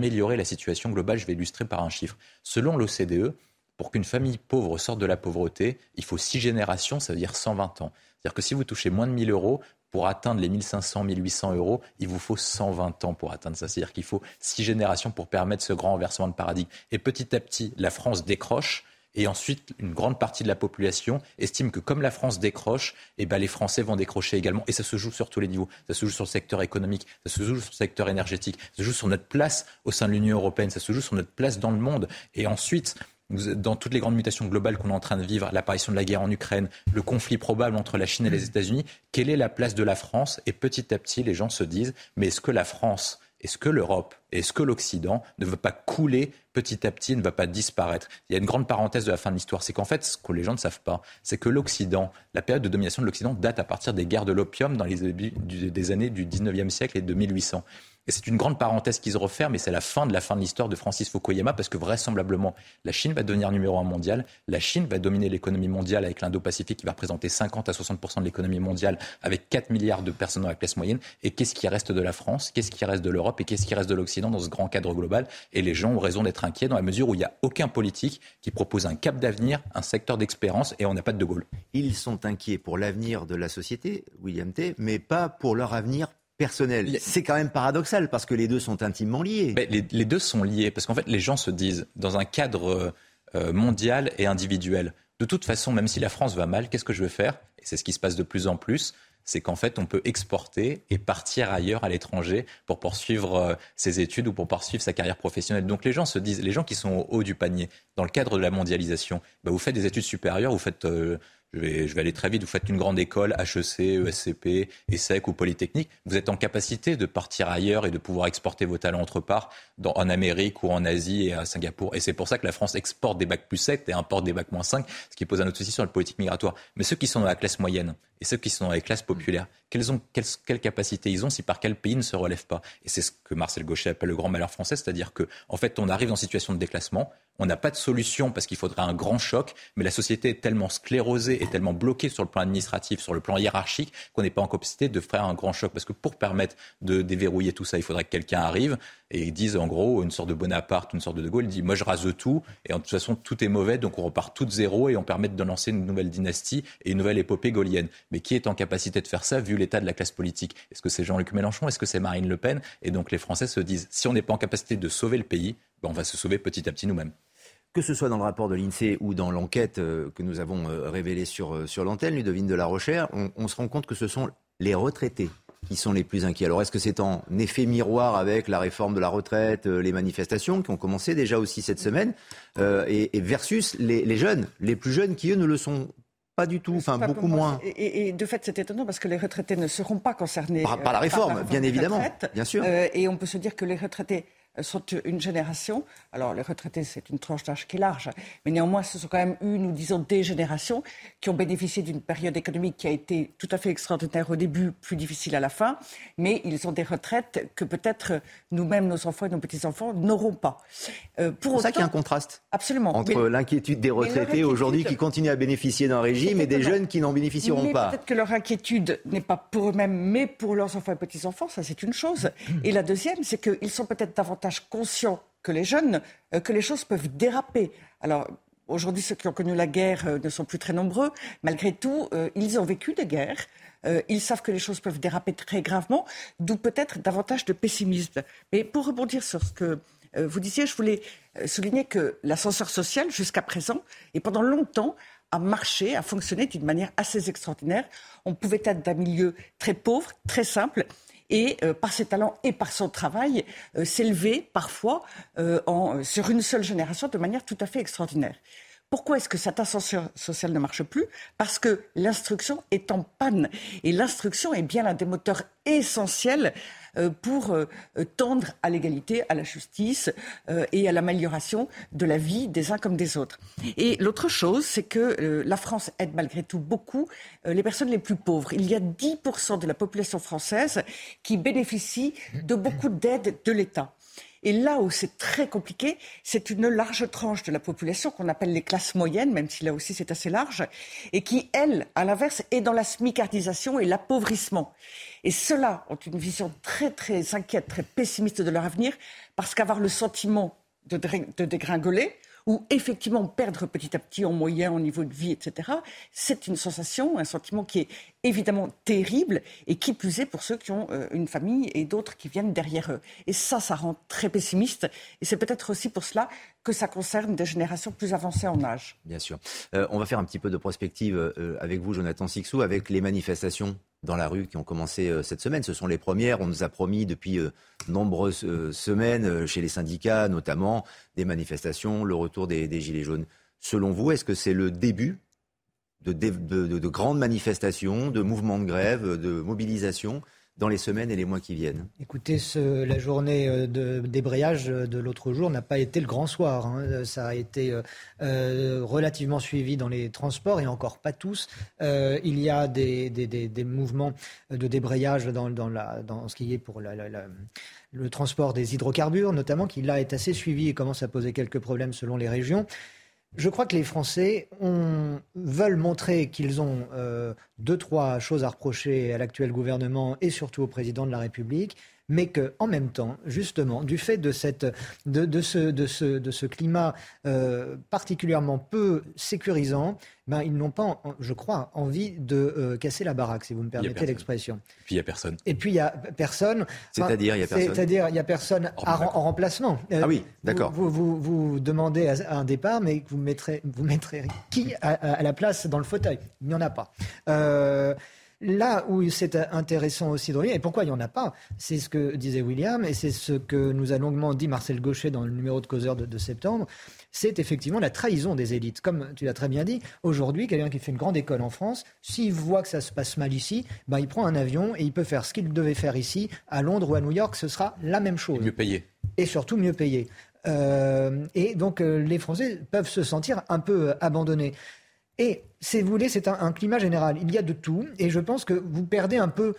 améliorer la situation globale. Je vais illustrer par un chiffre. Selon l'OCDE, pour qu'une famille pauvre sorte de la pauvreté, il faut 6 générations, ça veut dire 120 ans. C'est-à-dire que si vous touchez moins de 1 000 euros, pour atteindre les 1 500, 1 800 euros, il vous faut 120 ans pour atteindre ça. C'est-à-dire qu'il faut 6 générations pour permettre ce grand renversement de paradigme. Et petit à petit, la France décroche. Et ensuite, une grande partie de la population estime que comme la France décroche, les Français vont décrocher également. Et ça se joue sur tous les niveaux. Ça se joue sur le secteur économique, ça se joue sur le secteur énergétique, ça se joue sur notre place au sein de l'Union européenne, ça se joue sur notre place dans le monde. Et ensuite, dans toutes les grandes mutations globales qu'on est en train de vivre, l'apparition de la guerre en Ukraine, le conflit probable entre la Chine et les États-Unis, quelle est la place de la France ? Et petit à petit, les gens se disent, mais est-ce que la France, est-ce que l'Europe, est-ce que l'Occident ne veut pas couler petit à petit, ne va pas disparaître ? Il y a une grande parenthèse de la fin de l'histoire, c'est qu'en fait, ce que les gens ne savent pas, c'est que l'Occident, la période de domination de l'Occident date à partir des guerres de l'opium dans les débuts des années du 19e siècle et de 1800. Et c'est une grande parenthèse qui se referme, et c'est la fin de l'histoire de Francis Fukuyama, parce que vraisemblablement, la Chine va devenir numéro 1 mondial, la Chine va dominer l'économie mondiale avec l'Indo-Pacifique qui va représenter 50 à 60% de l'économie mondiale, avec 4 milliards de personnes dans la classe moyenne. Et qu'est-ce qui reste de la France ? Qu'est-ce qui reste de l'Europe ? Et qu'est-ce qui reste de l'Occident dans ce grand cadre global ? Et les gens ont raison d'être inquiets dans la mesure où il n'y a aucun politique qui propose un cap d'avenir, un secteur d'expérience, et on n'a pas de De Gaulle. Ils sont inquiets pour l'avenir de la société, William T., mais pas pour leur avenir personnel. C'est quand même paradoxal parce que les deux sont intimement liés. Mais les deux sont liés parce qu'en fait les gens se disent dans un cadre mondial et individuel, de toute façon même si la France va mal, qu'est-ce que je vais faire ? Et c'est ce qui se passe de plus en plus, c'est qu'en fait on peut exporter et partir ailleurs à l'étranger pour poursuivre ses études ou pour poursuivre sa carrière professionnelle. Donc les gens se disent, les gens qui sont au haut du panier, dans le cadre de la mondialisation, vous faites des études supérieures, vous faites... Je vais aller très vite, vous faites une grande école, HEC, ESCP, ESSEC ou Polytechnique, vous êtes en capacité de partir ailleurs et de pouvoir exporter vos talents autre part, en Amérique ou en Asie et à Singapour. Et c'est pour ça que la France exporte des bacs plus 7 et importe des bacs moins 5, ce qui pose un autre souci sur la politique migratoire. Mais ceux qui sont dans la classe moyenne et ceux qui sont dans les classes populaires, quelle capacité ils ont si par quel pays ne se relèvent pas ? Et c'est ce que Marcel Gauchet appelle le grand malheur français, c'est-à-dire que en fait, on arrive en situation de déclassement, on n'a pas de solution parce qu'il faudrait un grand choc, mais la société est tellement sclérosée et tellement bloquée sur le plan administratif, sur le plan hiérarchique, qu'on n'est pas en capacité de faire un grand choc. Parce que pour permettre de déverrouiller tout ça, il faudrait que quelqu'un arrive et dise en gros une sorte de Bonaparte, une sorte de De Gaulle, il dit moi je rase tout et de toute façon tout est mauvais, donc on repart tout de zéro et on permet de lancer une nouvelle dynastie et une nouvelle épopée gaullienne. Mais qui est en capacité de faire ça vu l'état de la classe politique ? Est-ce que c'est Jean-Luc Mélenchon ? Est-ce que c'est Marine Le Pen ? Et donc les Français se disent si on n'est pas en capacité de sauver le pays, on va se sauver petit à petit nous-mêmes. Que ce soit dans le rapport de l'INSEE ou dans l'enquête que nous avons révélée sur l'antenne, Ludovine de la Rochère, on se rend compte que ce sont les retraités qui sont les plus inquiets. Alors est-ce que c'est en effet miroir avec la réforme de la retraite, les manifestations qui ont commencé déjà aussi cette semaine, et versus les jeunes, les plus jeunes qui eux ne le sont pas du tout, enfin beaucoup moins. Et de fait, c'est étonnant parce que les retraités ne seront pas concernés par la réforme, bien évidemment, bien sûr. Et on peut se dire que les retraités sont une génération. Alors, les retraités, c'est une tranche d'âge qui est large, mais néanmoins, ce sont quand même une ou disons des générations qui ont bénéficié d'une période économique qui a été tout à fait extraordinaire au début, plus difficile à la fin, mais ils ont des retraites que peut-être nous-mêmes, nos enfants et nos petits-enfants n'auront pas. C'est pour ça qu'il y a un contraste entre l'inquiétude des retraités aujourd'hui qui continuent à bénéficier d'un régime et des jeunes qui n'en bénéficieront pas. Peut-être que leur inquiétude n'est pas pour eux-mêmes, mais pour leurs enfants et petits-enfants, ça c'est une chose. Et la deuxième, c'est qu'ils sont peut-être davantage conscients que les jeunes, que les choses peuvent déraper. Alors, aujourd'hui, ceux qui ont connu la guerre ne sont plus très nombreux. Malgré tout, ils ont vécu des guerres. Ils savent que les choses peuvent déraper très gravement, d'où peut-être davantage de pessimisme. Mais pour rebondir sur ce que vous disiez, je voulais souligner que l'ascenseur social, jusqu'à présent, et pendant longtemps, a marché, a fonctionné d'une manière assez extraordinaire. On pouvait être d'un milieu très pauvre, très simple, et par ses talents et par son travail, s'élever parfois sur une seule génération de manière tout à fait extraordinaire. Pourquoi est-ce que cet ascenseur social ne marche plus ? Parce que l'instruction est en panne. Et l'instruction est bien l'un des moteurs essentiels pour tendre à l'égalité, à la justice et à l'amélioration de la vie des uns comme des autres. Et l'autre chose, c'est que la France aide malgré tout beaucoup les personnes les plus pauvres. Il y a 10% de la population française qui bénéficie de beaucoup d'aides de l'État. Et là où c'est très compliqué, c'est une large tranche de la population qu'on appelle les classes moyennes, même si là aussi c'est assez large, et qui, elle, à l'inverse, est dans la smicardisation et l'appauvrissement. Et ceux-là ont une vision très, très inquiète, très pessimiste de leur avenir, parce qu'avoir le sentiment de dégringoler, ou effectivement perdre petit à petit en moyens, en niveau de vie, etc., c'est une sensation, un sentiment qui est évidemment terrible, et qui plus est pour ceux qui ont une famille et d'autres qui viennent derrière eux. Et ça rend très pessimiste, et c'est peut-être aussi pour cela que ça concerne des générations plus avancées en âge. Bien sûr. On va faire un petit peu de prospective avec vous, Jonathan Sicsou, avec les manifestations dans la rue qui ont commencé cette semaine. Ce sont les premières. On nous a promis depuis nombreuses semaines, chez les syndicats notamment, des manifestations, le retour des Gilets jaunes. Selon vous, est-ce que c'est le début de grandes manifestations, de mouvements de grève, de mobilisation dans les semaines et les mois qui viennent? Écoutez, la journée de débrayage de l'autre jour n'a pas été le grand soir. Ça a été relativement suivi dans les transports, et encore pas tous. Il y a des mouvements de débrayage dans ce qui est pour le transport des hydrocarbures, notamment, qui là est assez suivi et commence à poser quelques problèmes selon les régions. Je crois que les Français veulent montrer qu'ils ont 2-3 choses à reprocher à l'actuel gouvernement et surtout au président de la République, mais qu'en même temps, justement, du fait de ce climat particulièrement peu sécurisant, ils n'ont pas, je crois, envie de casser la baraque, si vous me permettez l'expression. Et puis il n'y a personne. Et puis il n'y a personne. C'est-à-dire, il n'y a personne. C'est-à-dire, il n'y a personne en remplacement. Ah oui, d'accord. Vous demandez à un départ, mais vous mettrez qui à la place dans le fauteuil? Il n'y en a pas. Là où c'est intéressant aussi de revenir, et pourquoi il n'y en a pas, c'est ce que disait William, et c'est ce que nous a longuement dit Marcel Gauchet dans le numéro de Causeur de septembre, c'est effectivement la trahison des élites. Comme tu l'as très bien dit, aujourd'hui, quelqu'un qui fait une grande école en France, s'il voit que ça se passe mal ici, il prend un avion et il peut faire ce qu'il devait faire ici, à Londres ou à New York, ce sera la même chose. Et mieux payé. Et surtout mieux payé. Et donc les Français peuvent se sentir un peu abandonnés. Et, si vous voulez, c'est un climat général. Il y a de tout, et je pense que vous perdez un peu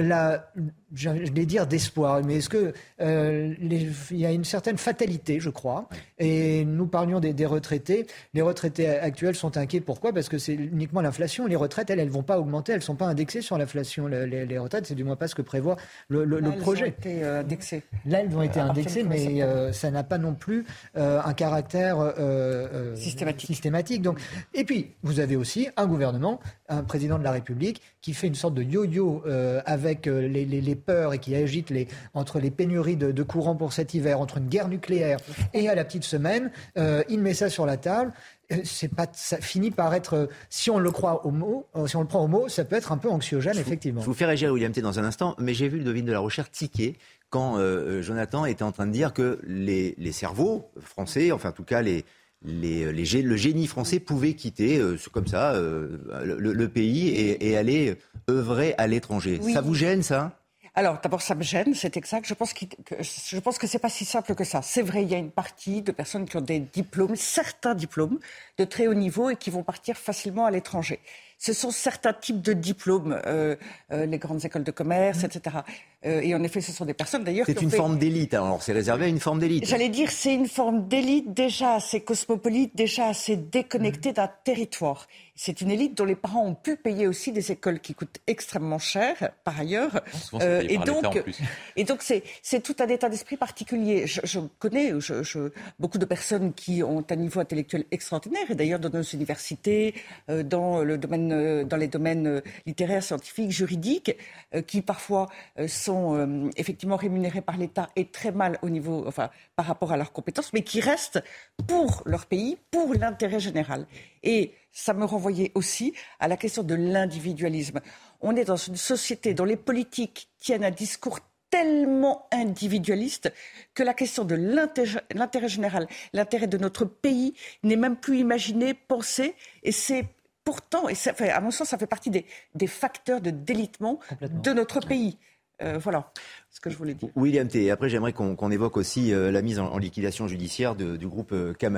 je vais dire d'espoir, mais est-ce que il y a une certaine fatalité, je crois. Et nous parlions des retraités. Les retraités actuels sont inquiets. Pourquoi ? Parce que c'est uniquement l'inflation. Les retraites, elles vont pas augmenter. Elles sont pas indexées sur l'inflation. Les retraites, c'est du moins pas ce que prévoit le projet. Elles ont été indexées. Là, elles ont été indexées, mais ça n'a pas non plus un caractère systématique. Donc, et puis, vous avez aussi un gouvernement, un président de la République, qui fait une sorte de yo-yo avec les peurs et qui agite entre les pénuries de courant pour cet hiver, entre une guerre nucléaire et à la petite semaine, il met ça sur la table. Ça finit par être, si on le prend au mot, ça peut être un peu anxiogène, effectivement. Je vous fais réagir, William T, dans un instant, mais j'ai vu Ludovine de la Rochère tiquer quand Jonathan était en train de dire que les cerveaux français, enfin en tout cas le génie français pouvait quitter comme ça le pays et aller œuvrer à l'étranger. Oui. Ça vous gêne, ça ? Alors, d'abord, ça me gêne, c'est exact. Je pense que c'est pas si simple que ça. C'est vrai, il y a une partie de personnes qui ont des diplômes, certains diplômes de très haut niveau et qui vont partir facilement à l'étranger. Ce sont certains types de diplômes, les grandes écoles de commerce, etc. Et en effet, ce sont des personnes d'ailleurs qui ont fait... C'est une forme d'élite, alors c'est réservé à une forme d'élite. J'allais dire, c'est une forme d'élite déjà assez cosmopolite, déjà assez déconnectée d'un territoire. C'est une élite dont les parents ont pu payer aussi des écoles qui coûtent extrêmement cher, par ailleurs. Et donc, c'est tout un état d'esprit particulier. Je connais beaucoup de personnes qui ont un niveau intellectuel extraordinaire, et d'ailleurs dans nos universités, dans les domaines littéraires, scientifiques, juridiques, qui parfois sont effectivement rémunérés par l'État et très mal par rapport à leurs compétences, mais qui restent pour leur pays, pour l'intérêt général. Et ça me renvoyait aussi à la question de l'individualisme. On est dans une société dont les politiques tiennent un discours tellement individualiste que la question de l'intérêt général, l'intérêt de notre pays n'est même plus imaginée, pensée, et c'est pourtant, et à mon sens, ça fait partie des facteurs de délitement de notre pays. Voilà ce que je voulais dire. William T. Et après, j'aimerais qu'on évoque aussi la mise en liquidation judiciaire du groupe Camaïeu.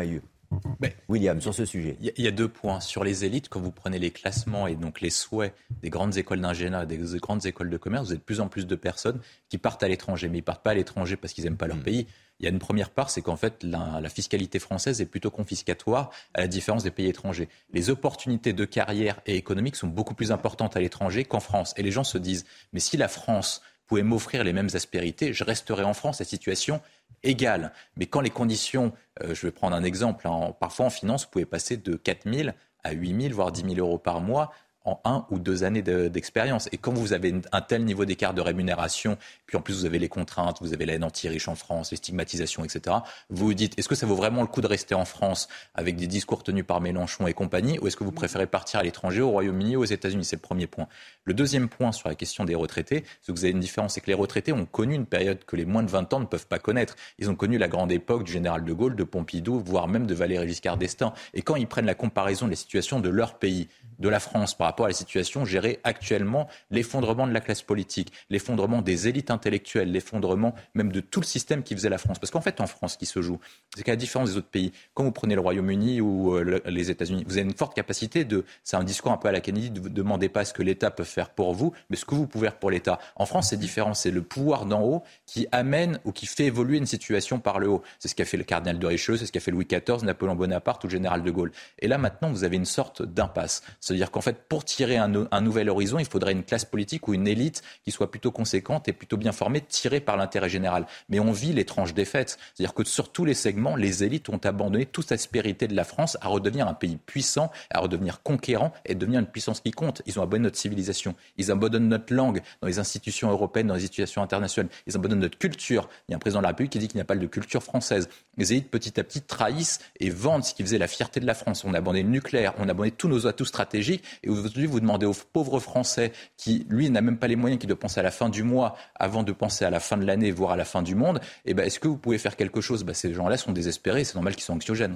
William, sur ce sujet. Il y a 2 points. Sur les élites, quand vous prenez les classements et donc les souhaits des grandes écoles d'ingénieur, des grandes écoles de commerce, vous avez de plus en plus de personnes qui partent à l'étranger. Mais ils ne partent pas à l'étranger parce qu'ils n'aiment pas leur pays. Il y a une première part, c'est qu'en fait, la fiscalité française est plutôt confiscatoire, à la différence des pays étrangers. Les opportunités de carrière et économiques sont beaucoup plus importantes à l'étranger qu'en France. Et les gens se disent, mais si la France pouvait m'offrir les mêmes aspérités, je resterais en France, la situation égale. Mais quand les conditions, je vais prendre un exemple, parfois en finance, vous pouvez passer de 4 000 à 8 000, voire 10 000 euros par mois en 1 ou 2 années d'expérience. Et quand vous avez un tel niveau d'écart de rémunération, puis en plus vous avez les contraintes, vous avez la haine anti-riche en France, les stigmatisations, etc., vous vous dites, est-ce que ça vaut vraiment le coup de rester en France avec des discours tenus par Mélenchon et compagnie, ou est-ce que vous préférez partir à l'étranger, au Royaume-Uni, aux États-Unis? C'est le premier point. Le deuxième point sur la question des retraités, c'est que vous avez une différence, c'est que les retraités ont connu une période que les moins de 20 ans ne peuvent pas connaître. Ils ont connu la grande époque du général de Gaulle, de Pompidou, voire même de Valéry Giscard d'Estaing. Et quand ils prennent la comparaison de la situation de leur pays, de la France, par rapport à la situation gérée actuellement, l'effondrement de la classe politique, l'effondrement des élites intellectuelles, l'effondrement même de tout le système qui faisait la France. Parce qu'en fait, en France, ce qui se joue, c'est qu'à la différence des autres pays, quand vous prenez le Royaume-Uni ou les États-Unis, vous avez une forte capacité c'est un discours un peu à la Kennedy, de demandez pas ce que l'État peut faire pour vous, mais ce que vous pouvez faire pour l'État. En France, c'est différent. C'est le pouvoir d'en haut qui amène ou qui fait évoluer une situation par le haut. C'est ce qu'a fait le cardinal de Richelieu, c'est ce qu'a fait Louis XIV, Napoléon Bonaparte ou le général de Gaulle. Et là, maintenant, vous avez une sorte d'impasse. C'est-à-dire qu'en fait, pour tirer un nouvel horizon, il faudrait une classe politique ou une élite qui soit plutôt conséquente et plutôt bien formée, tirée par l'intérêt général. Mais on vit l'étrange défaite. C'est-à-dire que sur tous les segments, les élites ont abandonné toute aspérité de la France à redevenir un pays puissant, à redevenir conquérant et devenir une puissance qui compte. Ils ont abandonné notre civilisation. Ils abandonnent notre langue dans les institutions européennes, dans les institutions internationales. Ils abandonnent notre culture. Il y a un président de la République qui dit qu'il n'y a pas de culture française. Les élites, petit à petit, trahissent et vendent ce qui faisait la fierté de la France. On a abandonné le nucléaire, on a abandonné tous nos atouts stratégiques. Et aujourd'hui, vous demandez aux pauvres Français qui, lui, n'a même pas les moyens, qui doit penser à la fin du mois avant de penser à la fin de l'année, voire à la fin du monde, est-ce que vous pouvez faire quelque chose? Ces gens-là sont désespérés, c'est normal qu'ils soient anxiogènes.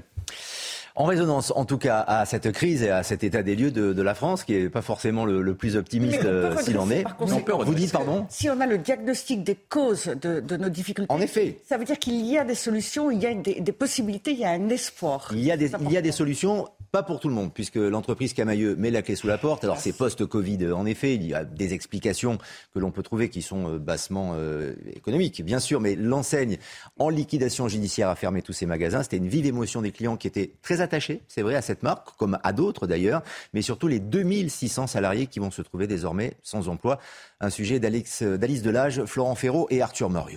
En résonance, en tout cas, à cette crise et à cet état des lieux de la France, qui n'est pas forcément le plus optimiste s'il en est. Vous dites, pardon ? Si on a le diagnostic des causes de nos difficultés, en effet, ça veut dire qu'il y a des solutions, il y a des possibilités, il y a un espoir. Il y a des solutions. Pas pour tout le monde, puisque l'entreprise Camaïeu met la clé sous la porte. Alors c'est post-Covid, en effet, il y a des explications que l'on peut trouver qui sont bassement économiques, bien sûr, mais l'enseigne en liquidation judiciaire a fermé tous ses magasins. C'était une vive émotion des clients qui étaient très attachés, c'est vrai, à cette marque, comme à d'autres d'ailleurs, mais surtout les 2600 salariés qui vont se trouver désormais sans emploi. Un sujet d'Alice Delage, Florent Ferraud et Arthur Muriot.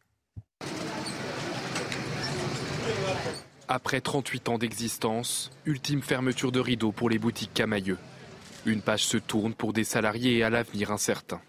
Après 38 ans d'existence, ultime fermeture de rideau pour les boutiques Camaïeu. Une page se tourne pour des salariés à l'avenir incertain.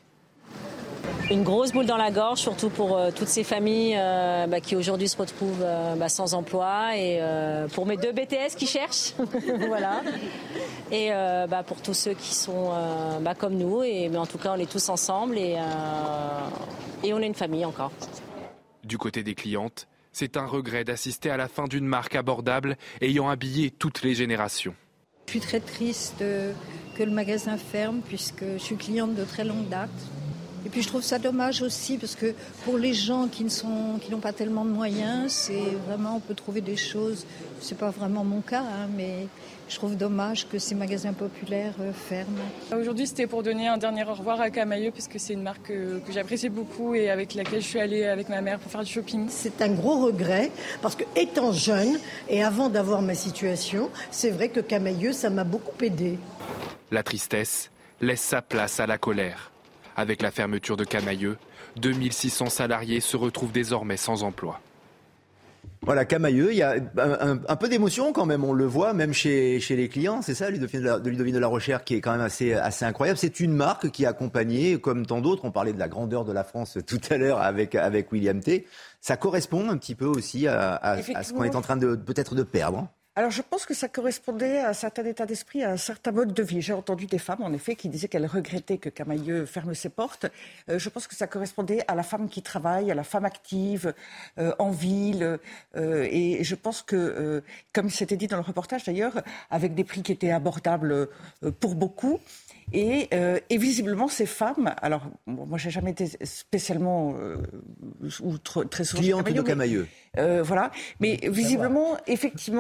Une grosse boule dans la gorge, surtout pour toutes ces familles qui aujourd'hui se retrouvent sans emploi et pour mes 2 BTS qui cherchent, voilà. Et pour tous ceux qui sont comme nous, mais en tout cas on est tous ensemble et on est une famille encore. Du côté des clientes, c'est un regret d'assister à la fin d'une marque abordable ayant habillé toutes les générations. Je suis très triste que le magasin ferme puisque je suis cliente de très longue date. Et puis je trouve ça dommage aussi parce que pour les gens qui n'ont pas tellement de moyens, c'est vraiment, on peut trouver des choses, c'est pas vraiment mon cas, mais je trouve dommage que ces magasins populaires ferment. Aujourd'hui, c'était pour donner un dernier au revoir à Camaïeu puisque c'est une marque que j'apprécie beaucoup et avec laquelle je suis allée avec ma mère pour faire du shopping. C'est un gros regret parce que étant jeune et avant d'avoir ma situation, c'est vrai que Camaïeu, ça m'a beaucoup aidé. La tristesse laisse sa place à la colère. Avec la fermeture de Camaïeu, 2600 salariés se retrouvent désormais sans emploi. Voilà, Camaïeu, il y a un peu d'émotion quand même, on le voit, même chez les clients, c'est ça, Ludovine de la Rochère, qui est quand même assez incroyable. C'est une marque qui a accompagné, comme tant d'autres, on parlait de la grandeur de la France tout à l'heure avec William T. Ça correspond un petit peu aussi à ce qu'on est en train peut-être de perdre. Alors je pense que ça correspondait à un certain état d'esprit, à un certain mode de vie. J'ai entendu des femmes, en effet, qui disaient qu'elles regrettaient que Camaïeu ferme ses portes. Je pense que ça correspondait à la femme qui travaille, à la femme active, en ville. Et je pense que, comme c'était dit dans le reportage d'ailleurs, avec des prix qui étaient abordables pour beaucoup. Et visiblement, ces femmes, alors moi j'ai jamais été spécialement ou très souvent cliente de Camaïeu. Voilà, mais visiblement, effectivement, ça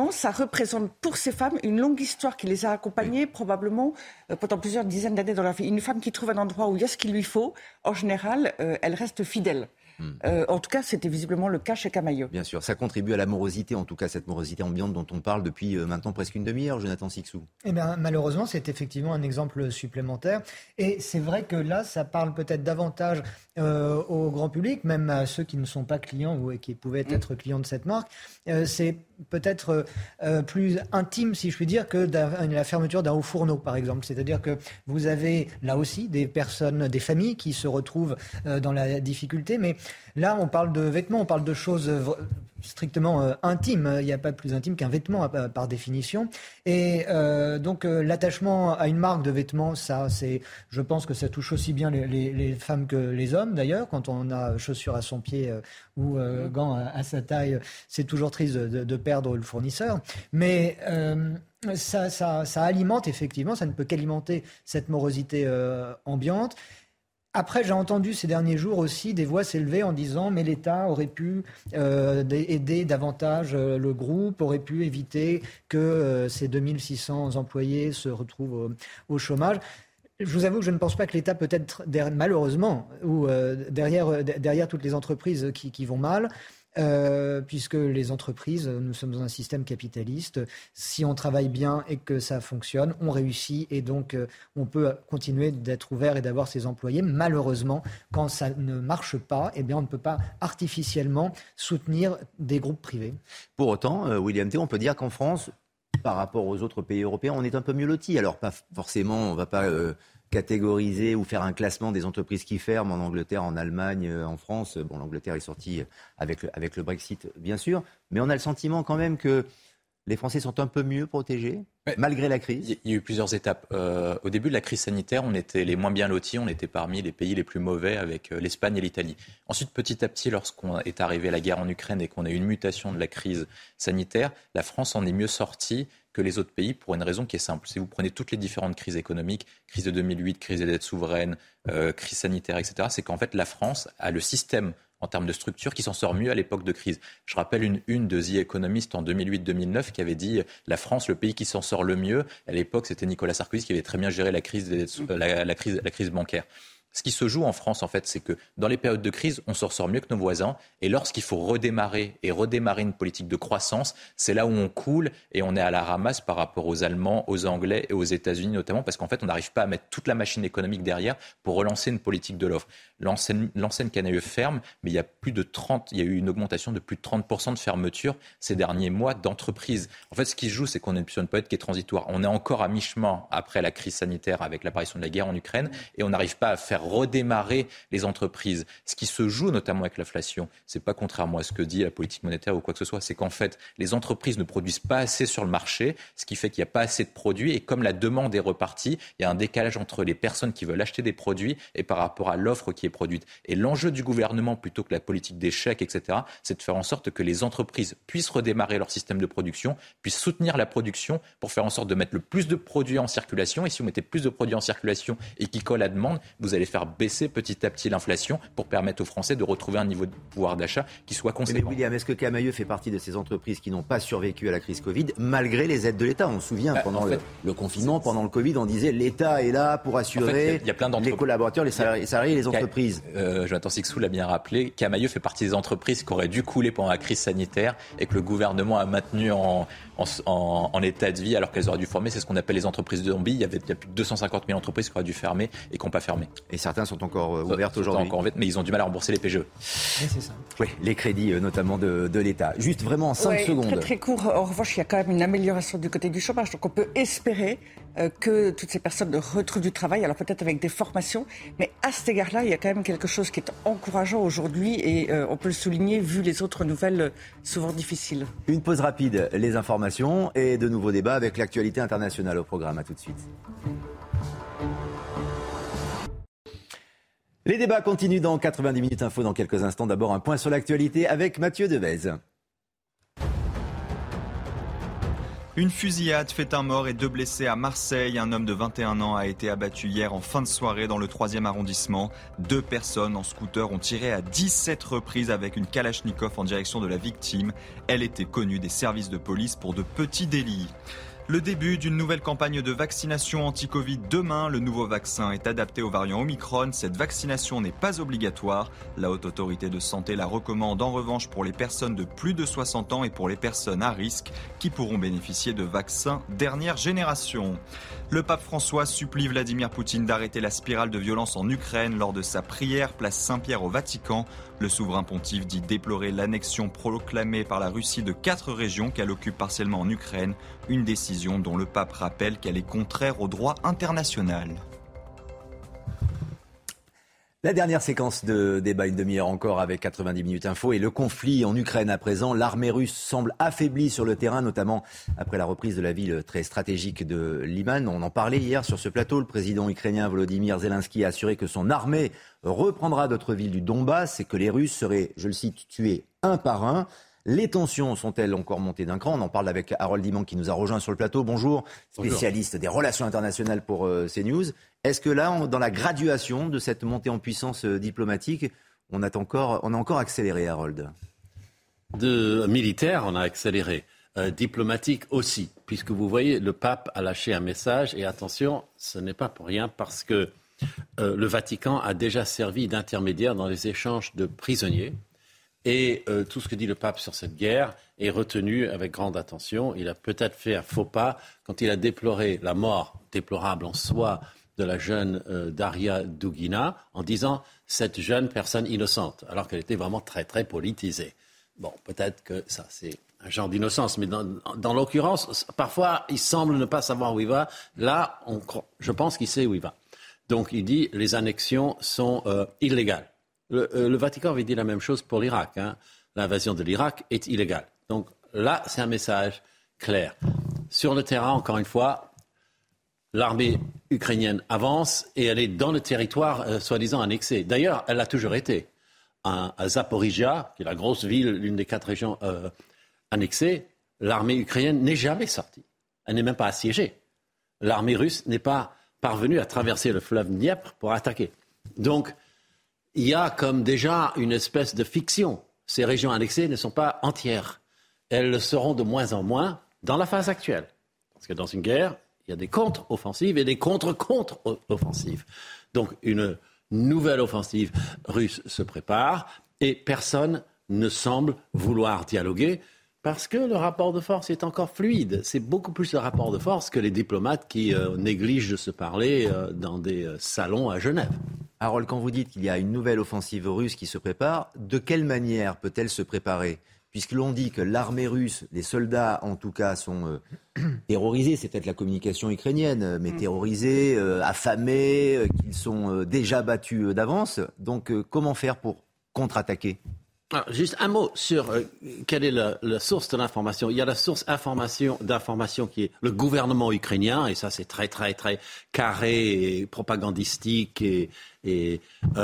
représente pour ces femmes une longue histoire qui les a accompagnées probablement pendant plusieurs dizaines d'années dans leur vie. Une femme qui trouve un endroit où il y a ce qu'il lui faut, en général, elle reste fidèle. En tout cas, c'était visiblement le cas chez Camaïeu. Bien sûr, ça contribue à la morosité, en tout cas cette morosité ambiante dont on parle depuis maintenant presque une demi-heure, Jonathan Sicsou. Eh bien, malheureusement, c'est effectivement un exemple supplémentaire. Et c'est vrai que là, ça parle peut-être davantage au grand public, même à ceux qui ne sont pas clients ou qui pouvaient être clients de cette marque. C'est peut-être plus intime, si je puis dire, que la fermeture d'un haut fourneau, par exemple. C'est-à-dire que vous avez là aussi des personnes, des familles qui se retrouvent dans la difficulté, mais là, on parle de vêtements, on parle de choses strictement intimes. Il n'y a pas de plus intime qu'un vêtement par définition. Et donc l'attachement à une marque de vêtements, ça, je pense que ça touche aussi bien les femmes que les hommes. D'ailleurs, quand on a chaussures à son pied ou gants à sa taille, c'est toujours triste de perdre le fournisseur. Mais ça alimente effectivement, ça ne peut qu'alimenter cette morosité ambiante. Après, j'ai entendu ces derniers jours aussi des voix s'élever en disant mais l'État aurait pu aider davantage le groupe, aurait pu éviter que ces 2600 employés se retrouvent au chômage. Je vous avoue que je ne pense pas que l'État peut être, malheureusement, ou derrière toutes les entreprises qui vont mal. Puisque les entreprises, nous sommes dans un système capitaliste, si on travaille bien et que ça fonctionne, on réussit et donc on peut continuer d'être ouvert et d'avoir ses employés. Malheureusement, quand ça ne marche pas, eh bien on ne peut pas artificiellement soutenir des groupes privés. Pour autant, William T, on peut dire qu'en France, par rapport aux autres pays européens, on est un peu mieux lotis. Alors pas forcément, on ne va pas catégoriser ou faire un classement des entreprises qui ferment en Angleterre, en Allemagne, en France. Bon, l'Angleterre est sortie avec le Brexit, bien sûr. Mais on a le sentiment quand même que les Français sont un peu mieux protégés, malgré la crise. Il y a eu plusieurs étapes. Au début de la crise sanitaire, on était les moins bien lotis. On était parmi les pays les plus mauvais avec l'Espagne et l'Italie. Ensuite, petit à petit, lorsqu'on est arrivé la guerre en Ukraine et qu'on a eu une mutation de la crise sanitaire, la France en est mieux sortie que les autres pays pour une raison qui est simple. Si vous prenez toutes les différentes crises économiques, crise de 2008, crise des dettes souveraines, crise sanitaire, etc., c'est qu'en fait la France a le système en termes de structure qui s'en sort mieux à l'époque de crise. Je rappelle une de The Economist en 2008-2009 qui avait dit la France, le pays qui s'en sort le mieux. À l'époque, c'était Nicolas Sarkozy qui avait très bien géré la crise bancaire. Ce qui se joue en France, en fait, c'est que dans les périodes de crise, on s'en sort mieux que nos voisins. Et lorsqu'il faut redémarrer une politique de croissance, c'est là où on coule et on est à la ramasse par rapport aux Allemands, aux Anglais et aux États-Unis notamment, parce qu'en fait, on n'arrive pas à mettre toute la machine économique derrière pour relancer une politique de l'offre. L'enseigne Camaïeu ferme, mais il y a eu une augmentation de plus de 30% de fermeture ces derniers mois d'entreprises. En fait, ce qui se joue, c'est qu'on est sur une période qui est transitoire. On est encore à mi-chemin après la crise sanitaire avec l'apparition de la guerre en Ukraine et on n'arrive pas à faire redémarrer les entreprises. Ce qui se joue notamment avec l'inflation, c'est pas contrairement à ce que dit la politique monétaire ou quoi que ce soit, c'est qu'en fait, les entreprises ne produisent pas assez sur le marché, ce qui fait qu'il n'y a pas assez de produits et comme la demande est repartie, il y a un décalage entre les personnes qui veulent acheter des produits et par rapport à l'offre qui est produite. Et l'enjeu du gouvernement, plutôt que la politique des chèques, etc., c'est de faire en sorte que les entreprises puissent redémarrer leur système de production, puissent soutenir la production pour faire en sorte de mettre le plus de produits en circulation. Et si vous mettez plus de produits en circulation et qui collent à demande, vous allez faire baisser petit à petit l'inflation pour permettre aux Français de retrouver un niveau de pouvoir d'achat qui soit conséquent. Mais William, est-ce que Camaïeu fait partie de ces entreprises qui n'ont pas survécu à la crise Covid malgré les aides de l'État? On se souvient, pendant le confinement, pendant le Covid, on disait l'État est là pour assurer les collaborateurs, les salariés et les entreprises. Jonathan Sicsou l'a bien rappelé, Camaïeu fait partie des entreprises qui auraient dû couler pendant la crise sanitaire et que le gouvernement a maintenu en état de vie alors qu'elles auraient dû fermer. C'est ce qu'on appelle les entreprises de zombies. Il y a plus de 250 000 entreprises qui auraient dû fermer et qui n'ont pas fermé. Et certains sont encore ouvertes aujourd'hui. Mais ils ont du mal à rembourser les PGE. C'est ça. Oui, les crédits notamment de l'État. Juste vraiment en 5 secondes. Très très court. En revanche, il y a quand même une amélioration du côté du chômage. Donc on peut espérer que toutes ces personnes retrouvent du travail, alors peut-être avec des formations. Mais à cet égard-là, il y a quand même quelque chose qui est encourageant aujourd'hui et on peut le souligner vu les autres nouvelles souvent difficiles. Une pause rapide, les informations et de nouveaux débats avec l'actualité internationale au programme. À tout de suite. Les débats continuent dans 90 minutes info dans quelques instants. D'abord un point sur l'actualité avec Mathieu Devez. Une fusillade fait un mort et 2 blessés à Marseille. Un homme de 21 ans a été abattu hier en fin de soirée dans le 3e arrondissement. 2 personnes en scooter ont tiré à 17 reprises avec une Kalachnikov en direction de la victime. Elle était connue des services de police pour de petits délits. Le début d'une nouvelle campagne de vaccination anti-Covid demain. Le nouveau vaccin est adapté au variant Omicron. Cette vaccination n'est pas obligatoire. La Haute Autorité de Santé la recommande en revanche pour les personnes de plus de 60 ans et pour les personnes à risque qui pourront bénéficier de vaccins dernière génération. Le pape François supplie Vladimir Poutine d'arrêter la spirale de violence en Ukraine lors de sa prière place Saint-Pierre au Vatican. Le souverain pontife dit déplorer l'annexion proclamée par la Russie de 4 régions qu'elle occupe partiellement en Ukraine, une décision dont le pape rappelle qu'elle est contraire au droit international. La dernière séquence de débat, une demi-heure encore avec 90 minutes info et le conflit en Ukraine à présent. L'armée russe semble affaiblie sur le terrain, notamment après la reprise de la ville très stratégique de Liman. On en parlait hier sur ce plateau. Le président ukrainien Volodymyr Zelensky a assuré que son armée reprendra d'autres villes du Donbass et que les Russes seraient, je le cite, tués un par un. Les tensions sont-elles encore montées d'un cran ? On en parle avec Harold Diman qui nous a rejoint sur le plateau. Bonjour, spécialiste des relations internationales pour CNews. Est-ce que là, dans la graduation de cette montée en puissance diplomatique, on a encore accéléré, Harold ? De militaire, on a accéléré. Diplomatique aussi, puisque vous voyez, le pape a lâché un message. Et attention, ce n'est pas pour rien, parce que le Vatican a déjà servi d'intermédiaire dans les échanges de prisonniers. Et tout ce que dit le pape sur cette guerre est retenu avec grande attention. Il a peut-être fait un faux pas quand il a déploré la mort déplorable en soi de la jeune Daria Dugina en disant cette jeune personne innocente, alors qu'elle était vraiment très très politisée. Bon, peut-être que ça c'est un genre d'innocence, mais dans l'occurrence, parfois il semble ne pas savoir où il va. Là, je pense qu'il sait où il va. Donc il dit les annexions sont illégales. Le Vatican avait dit la même chose pour l'Irak. L'invasion de l'Irak est illégale. Donc là, c'est un message clair. Sur le terrain, encore une fois, l'armée ukrainienne avance et elle est dans le territoire soi-disant annexé. D'ailleurs, elle l'a toujours été. À Zaporizhia, qui est la grosse ville, l'une des 4 régions annexées, l'armée ukrainienne n'est jamais sortie. Elle n'est même pas assiégée. L'armée russe n'est pas parvenue à traverser le fleuve Dniepr pour attaquer. Donc, il y a comme déjà une espèce de fiction. Ces régions annexées ne sont pas entières. Elles le seront de moins en moins dans la phase actuelle. Parce que dans une guerre, il y a des contre-offensives et des contre-contre-offensives. Donc une nouvelle offensive russe se prépare et personne ne semble vouloir dialoguer parce que le rapport de force est encore fluide. C'est beaucoup plus le rapport de force que les diplomates qui négligent de se parler dans des salons à Genève. Harold, quand vous dites qu'il y a une nouvelle offensive russe qui se prépare, de quelle manière peut-elle se préparer ? Puisque l'on dit que l'armée russe, les soldats en tout cas, sont terrorisés, c'est peut-être la communication ukrainienne, mais terrorisés, affamés, qu'ils sont déjà battus d'avance. Donc comment faire pour contre-attaquer ? Alors, juste un mot sur quelle est la source de l'information. Il y a la source d'information qui est le gouvernement ukrainien, et ça c'est très très très carré, et propagandistique et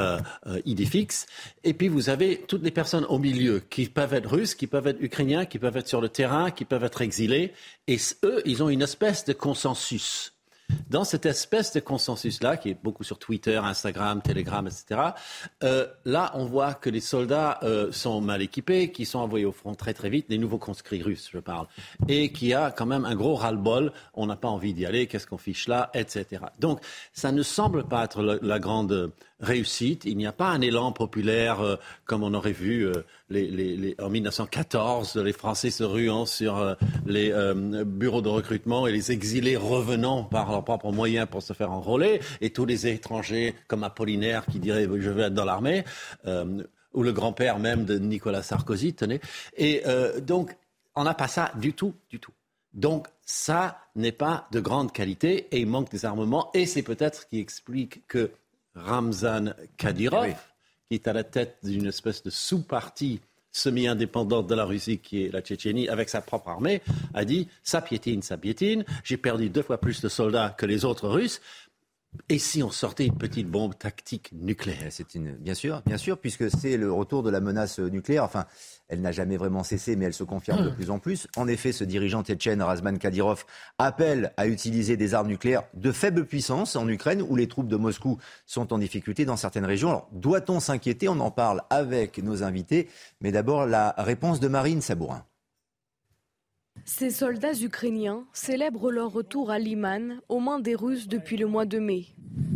idée fixe. Et puis vous avez toutes les personnes au milieu qui peuvent être russes, qui peuvent être ukrainiens, qui peuvent être sur le terrain, qui peuvent être exilés. Et eux, ils ont une espèce de consensus. Dans cette espèce de consensus-là, qui est beaucoup sur Twitter, Instagram, Telegram, etc., là, on voit que les soldats sont mal équipés, qui sont envoyés au front très très vite, les nouveaux conscrits russes, je parle, et qu'il y a quand même un gros ras-le-bol, on n'a pas envie d'y aller, qu'est-ce qu'on fiche là, etc. Donc, ça ne semble pas être la grande réussite. Il n'y a pas un élan populaire comme on aurait vu en 1914, les Français se ruant sur les bureaux de recrutement et les exilés revenant par leurs propres moyens pour se faire enrôler, et tous les étrangers comme Apollinaire qui dirait « je veux être dans l'armée », ou le grand-père même de Nicolas Sarkozy, tenez. Et donc, on n'a pas ça du tout, du tout. Donc, ça n'est pas de grande qualité et il manque des armements, et c'est peut-être ce qui explique que Ramzan Kadyrov, qui est à la tête d'une espèce de sous-partie semi-indépendante de la Russie, qui est la Tchétchénie, avec sa propre armée, a dit « ça piétine, j'ai perdu 2 fois plus de soldats que les autres Russes ». Et si on sortait une petite bombe tactique nucléaire? Bien sûr, puisque c'est le retour de la menace nucléaire. Enfin, elle n'a jamais vraiment cessé, mais elle se confirme de plus en plus. En effet, ce dirigeant tchétchène, Ramzan Kadyrov, appelle à utiliser des armes nucléaires de faible puissance en Ukraine, où les troupes de Moscou sont en difficulté dans certaines régions. Alors, doit-on s'inquiéter? On en parle avec nos invités. Mais d'abord, la réponse de Marine Sabourin. Ces soldats ukrainiens célèbrent leur retour à Liman, aux mains des Russes depuis le mois de mai.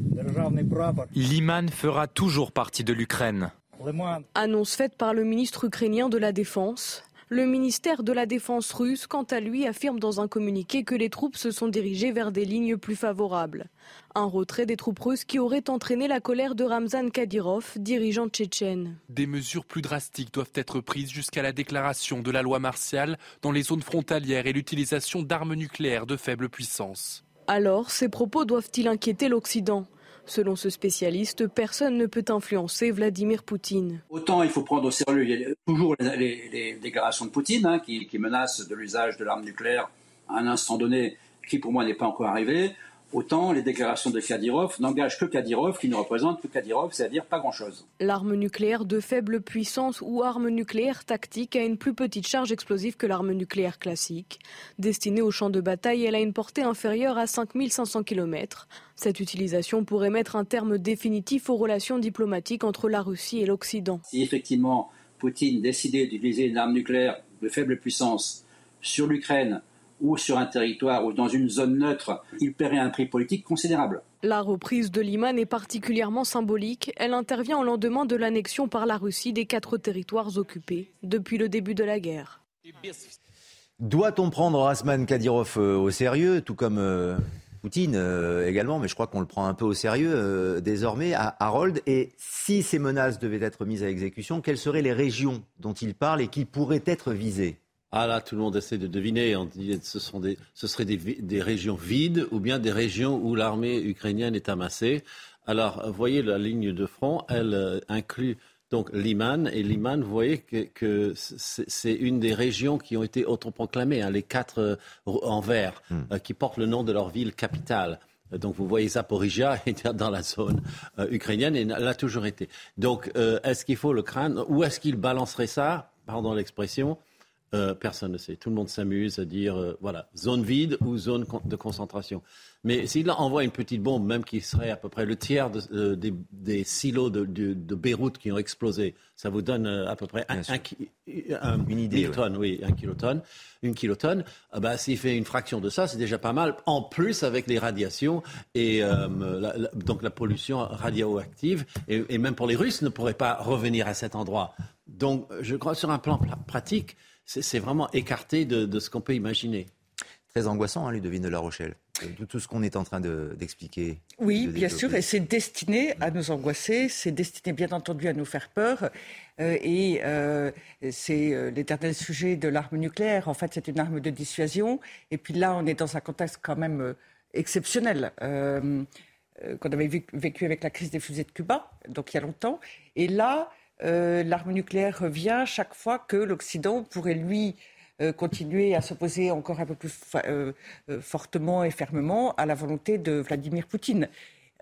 Liman fera toujours partie de l'Ukraine. Annonce faite par le ministre ukrainien de la Défense. Le ministère de la Défense russe, quant à lui, affirme dans un communiqué que les troupes se sont dirigées vers des lignes plus favorables. Un retrait des troupes russes qui aurait entraîné la colère de Ramzan Kadyrov, dirigeant tchétchène. Des mesures plus drastiques doivent être prises jusqu'à la déclaration de la loi martiale dans les zones frontalières et l'utilisation d'armes nucléaires de faible puissance. Alors, ces propos doivent-ils inquiéter l'Occident ? Selon ce spécialiste, personne ne peut influencer Vladimir Poutine. Autant il faut prendre au sérieux, il y a toujours les déclarations de Poutine qui menacent de l'usage de l'arme nucléaire à un instant donné qui pour moi n'est pas encore arrivé. Autant les déclarations de Kadyrov n'engagent que Kadyrov, qui ne représente que Kadyrov, c'est-à-dire pas grand-chose. L'arme nucléaire de faible puissance ou arme nucléaire tactique a une plus petite charge explosive que l'arme nucléaire classique. Destinée au champ de bataille, elle a une portée inférieure à 5500 km. Cette utilisation pourrait mettre un terme définitif aux relations diplomatiques entre la Russie et l'Occident. Si effectivement Poutine décidait d'utiliser une arme nucléaire de faible puissance sur l'Ukraine, ou sur un territoire ou dans une zone neutre, il paierait un prix politique considérable. La reprise de Liman est particulièrement symbolique. Elle intervient au lendemain de l'annexion par la Russie des 4 territoires occupés depuis le début de la guerre. Doit-on prendre Ramzan Kadyrov au sérieux, tout comme Poutine également, mais je crois qu'on le prend un peu au sérieux désormais, à Harold. Et si ces menaces devaient être mises à exécution, quelles seraient les régions dont il parle et qui pourraient être visées ? Ah là, tout le monde essaie de deviner. On dit ce seraient des régions vides ou bien des régions où l'armée ukrainienne est amassée. Alors, vous voyez, la ligne de front, elle inclut donc Liman. Et Liman, vous voyez que c'est une des régions qui ont été autoproclamées, les 4 en vert, qui portent le nom de leur ville capitale. Donc vous voyez, Zaporizhia est dans la zone ukrainienne et elle a toujours été. Donc, est-ce qu'il faut le craindre ou est-ce qu'il balancerait ça, pardon l'expression, personne ne sait. Tout le monde s'amuse à dire, zone vide ou zone de concentration. Mais s'il envoie une petite bombe, même qui serait à peu près le tiers des silos de Beyrouth qui ont explosé, ça vous donne à peu près une idée, kilotonne, oui, 1 kilotonne. Une kilotonne, s'il fait une fraction de ça, c'est déjà pas mal. En plus, avec les radiations et donc la pollution radioactive, et même pour les Russes, ne pourraient pas revenir à cet endroit. Donc, je crois sur un plan pratique, c'est vraiment écarté de ce qu'on peut imaginer. Très angoissant, Ludovine de La Rochelle, de tout ce qu'on est en train d'expliquer. Oui, bien sûr, et c'est destiné à nous angoisser, c'est destiné bien entendu à nous faire peur. C'est l'éternel sujet de l'arme nucléaire. En fait, c'est une arme de dissuasion. Et puis là, on est dans un contexte quand même exceptionnel. Qu'on avait vécu avec la crise des fusées de Cuba, donc il y a longtemps. Et là, l'arme nucléaire revient chaque fois que l'Occident pourrait, lui, continuer à s'opposer encore un peu plus fortement et fermement à la volonté de Vladimir Poutine.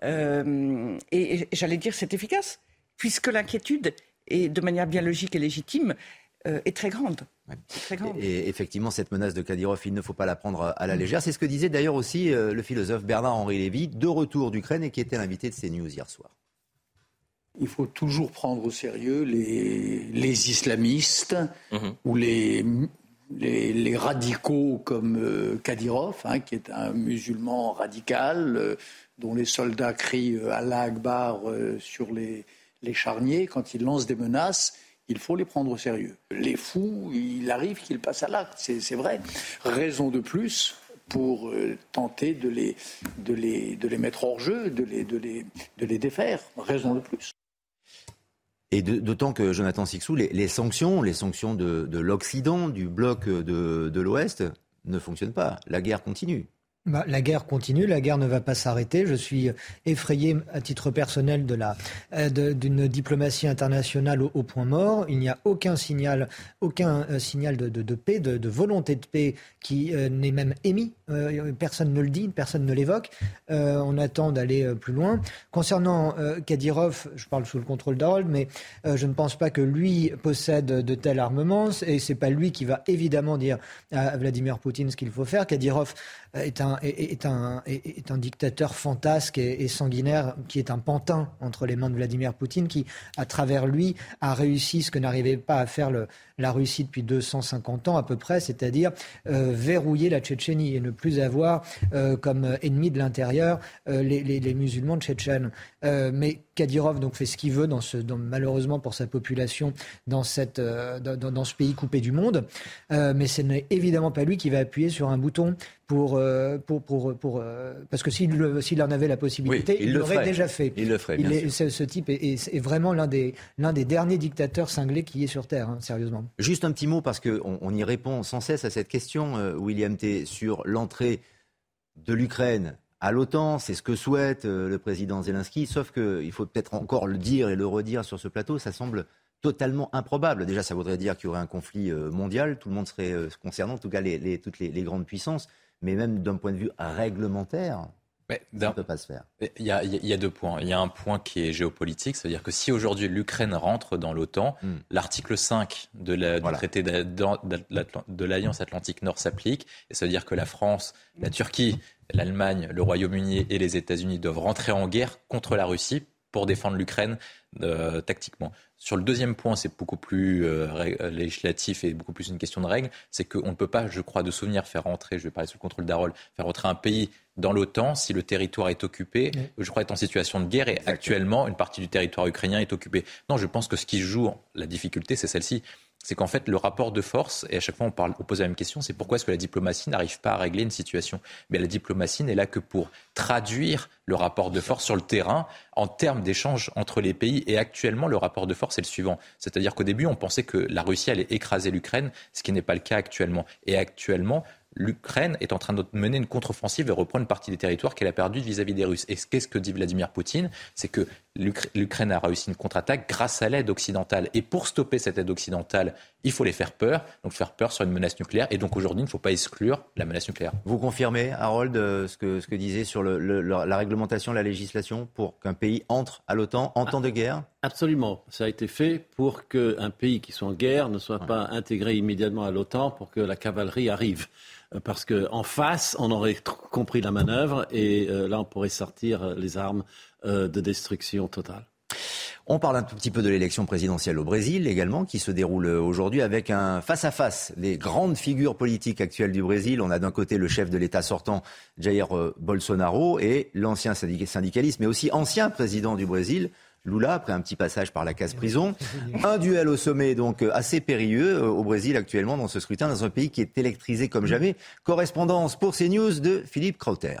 Et j'allais dire, c'est efficace, puisque l'inquiétude, et de manière bien logique et légitime, est très grande. Ouais. Et effectivement, cette menace de Kadyrov, il ne faut pas la prendre à la légère. C'est ce que disait d'ailleurs aussi le philosophe Bernard-Henri Lévy, de retour d'Ukraine et qui était l'invité de CNews hier soir. Il faut toujours prendre au sérieux les islamistes ou les radicaux comme Kadyrov, qui est un musulman radical dont les soldats crient Allah Akbar sur les charniers quand ils lancent des menaces. Il faut les prendre au sérieux. Les fous, il arrive qu'ils passent à l'acte, c'est vrai. Raison de plus pour tenter de les mettre hors jeu, de les défaire. Raison de plus. Et d'autant que, Jonathan Sicsou, les sanctions de l'Occident, du bloc de l'Ouest, ne fonctionnent pas. La guerre continue. La guerre continue, la guerre ne va pas s'arrêter. Je suis effrayé à titre personnel d'une diplomatie internationale au point mort. Il n'y a aucun signal de paix, de volonté de paix qui n'est même émis Personne ne le dit, personne ne l'évoque. On attend d'aller plus loin. Concernant Kadyrov, je parle sous le contrôle d'Harold, mais je ne pense pas que lui possède de tels armements et c'est pas lui qui va évidemment dire à Vladimir Poutine ce qu'il faut faire. Kadyrov est un dictateur fantasque et sanguinaire qui est un pantin entre les mains de Vladimir Poutine qui, à travers lui, a réussi ce que n'arrivait pas à faire la Russie depuis 250 ans à peu près, c'est-à-dire verrouiller la Tchétchénie et ne plus avoir comme ennemis de l'intérieur les musulmans tchétchènes. Mais Kadyrov donc fait ce qu'il veut malheureusement pour sa population dans ce pays coupé du monde. Mais ce n'est évidemment pas lui qui va appuyer sur un bouton parce que s'il en avait la possibilité, il l'aurait déjà fait. Il le ferait. Ce type est vraiment l'un des derniers dictateurs cinglés qui est sur Terre, sérieusement. Juste un petit mot, parce qu'on y répond sans cesse à cette question, William T, sur l'entrée de l'Ukraine à l'OTAN. C'est ce que souhaite le président Zelensky, sauf qu'il faut peut-être encore le dire et le redire sur ce plateau, ça semble totalement improbable. Déjà, ça voudrait dire qu'il y aurait un conflit mondial, tout le monde serait concerné, en tout cas toutes les grandes puissances, mais même d'un point de vue réglementaire, ça ne peut pas se faire. Il y a 2 points. Il y a un point qui est géopolitique, c'est-à-dire que si aujourd'hui l'Ukraine rentre dans l'OTAN, l'article 5 du traité de l'Alliance Atlantique Nord s'applique, et ça veut dire que la France, la Turquie, l'Allemagne, le Royaume-Uni et les États-Unis doivent rentrer en guerre contre la Russie pour défendre l'Ukraine tactiquement. Sur le deuxième point, c'est beaucoup plus législatif et beaucoup plus une question de règles, c'est qu'on ne peut pas, je crois, de souvenir faire rentrer, je vais parler sous le contrôle d'Harold, faire rentrer un pays dans l'OTAN si le territoire est occupé, je crois, est en situation de guerre et actuellement, une partie du territoire ukrainien est occupée. Non, je pense que ce qui joue, la difficulté, c'est celle-ci. C'est qu'en fait, le rapport de force, et à chaque fois on pose la même question, c'est pourquoi est-ce que la diplomatie n'arrive pas à régler une situation ? Mais la diplomatie n'est là que pour traduire le rapport de force sur le terrain en termes d'échanges entre les pays. Et actuellement, le rapport de force est le suivant. C'est-à-dire qu'au début, on pensait que la Russie allait écraser l'Ukraine, ce qui n'est pas le cas actuellement. Et actuellement, l'Ukraine est en train de mener une contre-offensive et reprendre une partie des territoires qu'elle a perdus vis-à-vis des Russes. Et qu'est-ce que dit Vladimir Poutine ? C'est que l'Ukraine a réussi une contre-attaque grâce à l'aide occidentale. Et pour stopper cette aide occidentale, il faut les faire peur. Donc faire peur sur une menace nucléaire. Et donc aujourd'hui, il ne faut pas exclure la menace nucléaire. Vous confirmez, Harold, ce que disait sur la réglementation, la législation pour qu'un pays entre à l'OTAN en temps de guerre ? Absolument. Ça a été fait pour qu'un pays qui soit en guerre ne soit pas intégré immédiatement à l'OTAN pour que la cavalerie arrive. Parce qu'en face, on aurait compris la manœuvre et là, on pourrait sortir les armes de destruction totale. On parle un tout petit peu de l'élection présidentielle au Brésil également, qui se déroule aujourd'hui avec un face-à-face des grandes figures politiques actuelles du Brésil. On a d'un côté le chef de l'État sortant, Jair Bolsonaro, et l'ancien syndicaliste, mais aussi ancien président du Brésil, Lula, après un petit passage par la case prison. Un duel au sommet donc assez périlleux au Brésil actuellement dans ce scrutin, dans un pays qui est électrisé comme jamais. Correspondance pour CNews de Philippe Krauter.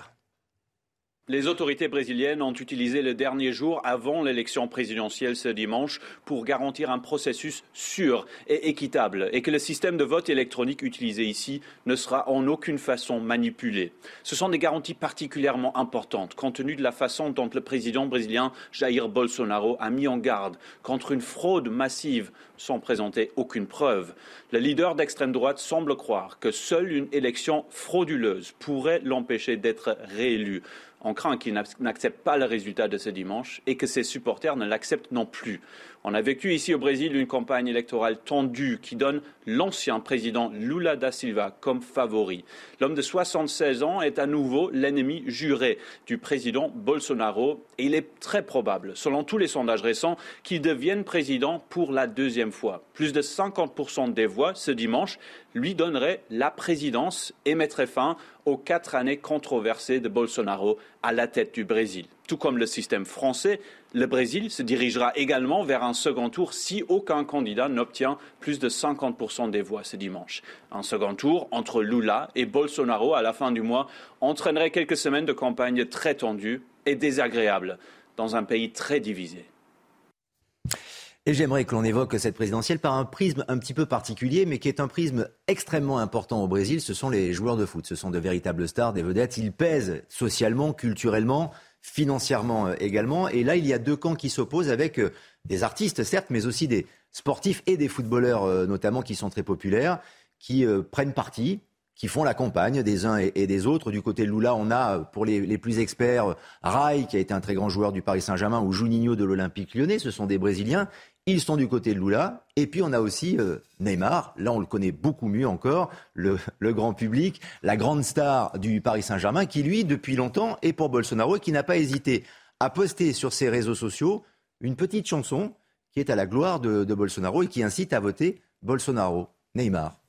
Les autorités brésiliennes ont utilisé le dernier jour avant l'élection présidentielle ce dimanche pour garantir un processus sûr et équitable et que le système de vote électronique utilisé ici ne sera en aucune façon manipulé. Ce sont des garanties particulièrement importantes compte tenu de la façon dont le président brésilien Jair Bolsonaro a mis en garde contre une fraude massive sans présenter aucune preuve. Le leader d'extrême droite semble croire que seule une élection frauduleuse pourrait l'empêcher d'être réélu. On craint qu'il n'accepte pas le résultat de ce dimanche et que ses supporters ne l'acceptent non plus. On a vécu ici au Brésil une campagne électorale tendue qui donne l'ancien président Lula da Silva comme favori. L'homme de 76 ans est à nouveau l'ennemi juré du président Bolsonaro et il est très probable, selon tous les sondages récents, qu'il devienne président pour la deuxième fois. Plus de 50% des voix ce dimanche lui donneraient la présidence et mettraient fin aux 4 années controversées de Bolsonaro à la tête du Brésil. Tout comme le système français, le Brésil se dirigera également vers un second tour si aucun candidat n'obtient plus de 50% des voix ce dimanche. Un second tour entre Lula et Bolsonaro à la fin du mois entraînerait quelques semaines de campagne très tendues et désagréables dans un pays très divisé. Et j'aimerais que l'on évoque cette présidentielle par un prisme un petit peu particulier, mais qui est un prisme extrêmement important au Brésil. Ce sont les joueurs de foot. Ce sont de véritables stars, des vedettes. Ils pèsent socialement, culturellement, financièrement également. Et là, il y a 2 camps qui s'opposent avec des artistes, certes, mais aussi des sportifs et des footballeurs, notamment, qui sont très populaires, qui prennent parti, qui font la campagne des uns et des autres. Du côté de Lula, on a, pour les plus experts, Rai, qui a été un très grand joueur du Paris Saint-Germain, ou Juninho de l'Olympique Lyonnais. Ce sont des Brésiliens. Ils sont du côté de Lula. Et puis, on a aussi Neymar. Là, on le connaît beaucoup mieux encore, le grand public, la grande star du Paris Saint-Germain, qui, lui, depuis longtemps, est pour Bolsonaro et qui n'a pas hésité à poster sur ses réseaux sociaux une petite chanson qui est à la gloire de Bolsonaro et qui incite à voter Bolsonaro. Neymar.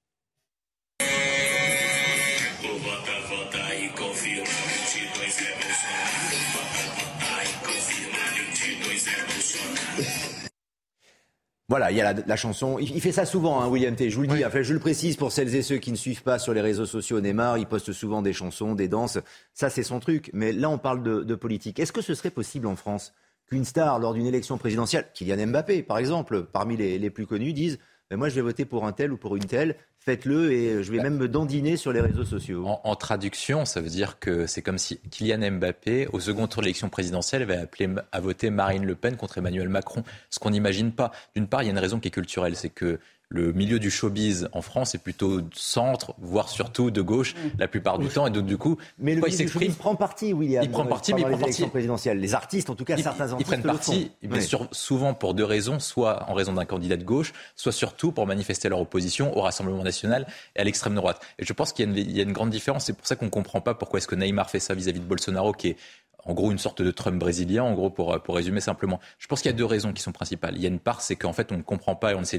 Voilà, il y a la chanson. Il fait ça souvent, hein, William T. Je vous le dis. Oui. Enfin, je le précise pour celles et ceux qui ne suivent pas sur les réseaux sociaux Neymar. Il poste souvent des chansons, des danses. Ça, c'est son truc. Mais là, on parle de politique. Est-ce que ce serait possible en France qu'une star, lors d'une élection présidentielle, Kylian Mbappé, par exemple, parmi les plus connus, dise moi, je vais voter pour un tel ou pour une telle. Faites-le et je vais même me dandiner sur les réseaux sociaux. En traduction, ça veut dire que c'est comme si Kylian Mbappé, au second tour de l'élection présidentielle, avait appelé à voter Marine Le Pen contre Emmanuel Macron. Ce qu'on n'imagine pas. D'une part, il y a une raison qui est culturelle, c'est que le milieu du showbiz en France est plutôt centre, voire surtout de gauche la plupart du temps. Et donc, du coup, mais le milieu du showbiz prend parti, William. Il prend parti, mais il prend parti. Présidentielles. Les artistes, en tout cas, certains artistes, ils prennent parti, mais souvent pour deux raisons, soit en raison d'un candidat de gauche, soit surtout pour manifester leur opposition au Rassemblement national et à l'extrême droite. Et je pense qu'il y a une grande différence. C'est pour ça qu'on ne comprend pas pourquoi est-ce que Neymar fait ça vis-à-vis de Bolsonaro, qui est en gros une sorte de Trump brésilien, en gros pour résumer simplement. Je pense qu'il y a deux raisons qui sont principales. Il y a une part, c'est qu'en fait on ne comprend pas et on essaie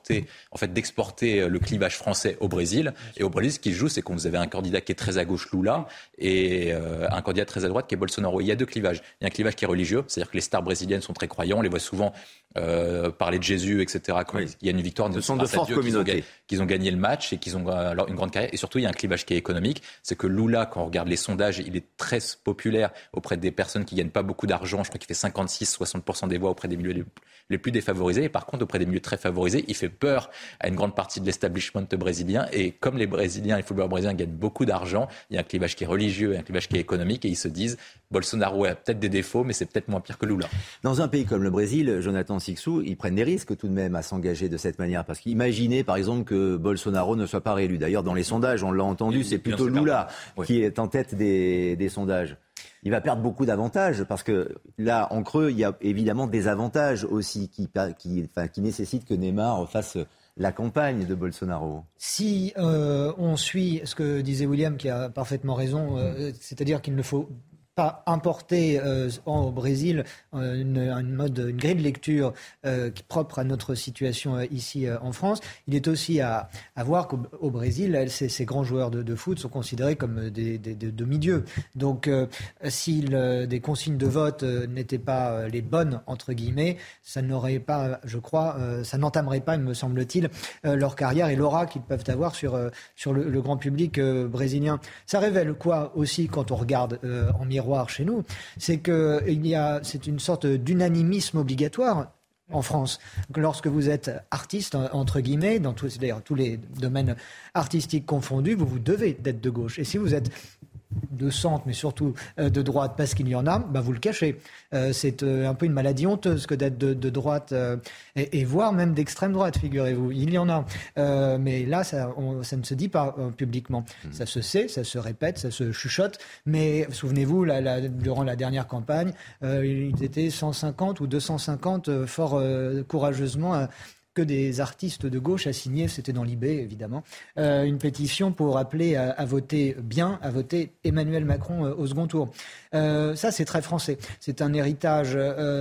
d'exporter le clivage français au Brésil. Et au Brésil, ce qui se joue, c'est que vous avez un candidat qui est très à gauche, Lula, et un candidat très à droite qui est Bolsonaro. Il y a deux clivages. Il y a un clivage qui est religieux, c'est-à-dire que les stars brésiliennes sont très croyants, on les voit souvent parler de Jésus, etc. Quand il y a une victoire, ce sont de fortes communautés qu'ils ont gagné le match et qu'ils ont une grande carrière. Et surtout, il y a un clivage qui est économique, c'est que Lula, quand on regarde les sondages, il est très populaire auprès des personnes qui gagnent pas beaucoup d'argent. Je crois qu'il fait 56-60% des voix auprès des milieux les plus défavorisés. Et par contre, auprès des milieux très favorisés, il fait peur à une grande partie de l'establishment brésilien. Et comme les footballeurs brésiliens gagnent beaucoup d'argent, il y a un clivage qui est religieux et un clivage qui est économique. Et ils se disent, Bolsonaro a peut-être des défauts, mais c'est peut-être moins pire que Lula. Dans un pays comme le Brésil, Jonathan Sixou, ils prennent des risques tout de même à s'engager de cette manière. Parce qu'imaginez, par exemple, que Bolsonaro ne soit pas réélu. D'ailleurs, dans les sondages, on l'a entendu, c'est plutôt Lula qui est en tête des sondages. Il va perdre beaucoup d'avantages parce que là, en creux, il y a évidemment des avantages aussi qui nécessitent que Neymar fasse la campagne de Bolsonaro. Si on suit ce que disait William, qui a parfaitement raison, c'est-à-dire qu'il ne faut pas importer au Brésil une grille de lecture propre à notre situation ici en France. Il est aussi à voir qu'au Brésil, ces grands joueurs de foot sont considérés comme des demi-dieux. Donc, si des consignes de vote n'étaient pas les bonnes, entre guillemets, ça n'aurait pas, je crois, ça n'entamerait pas, me semble-t-il, leur carrière et l'aura qu'ils peuvent avoir sur le grand public brésilien. Ça révèle quoi aussi quand on regarde en miroir chez nous, c'est c'est une sorte d'unanimisme obligatoire en France. Lorsque vous êtes artiste, entre guillemets, dans tous les domaines artistiques confondus, vous devez d'être de gauche. Et si vous êtes de centre, mais surtout de droite, parce qu'il y en a, vous le cachez. C'est un peu une maladie honteuse que d'être de droite, et voire même d'extrême droite, figurez-vous. Il y en a. Mais là, ça ne se dit pas publiquement. Ça se sait, ça se répète, ça se chuchote. Mais souvenez-vous, durant la dernière campagne, ils étaient 150 ou 250 fort courageusement que des artistes de gauche a signé, c'était dans l'IB évidemment, une pétition pour appeler à voter bien, à voter Emmanuel Macron au second tour. Ça, c'est très français. C'est un héritage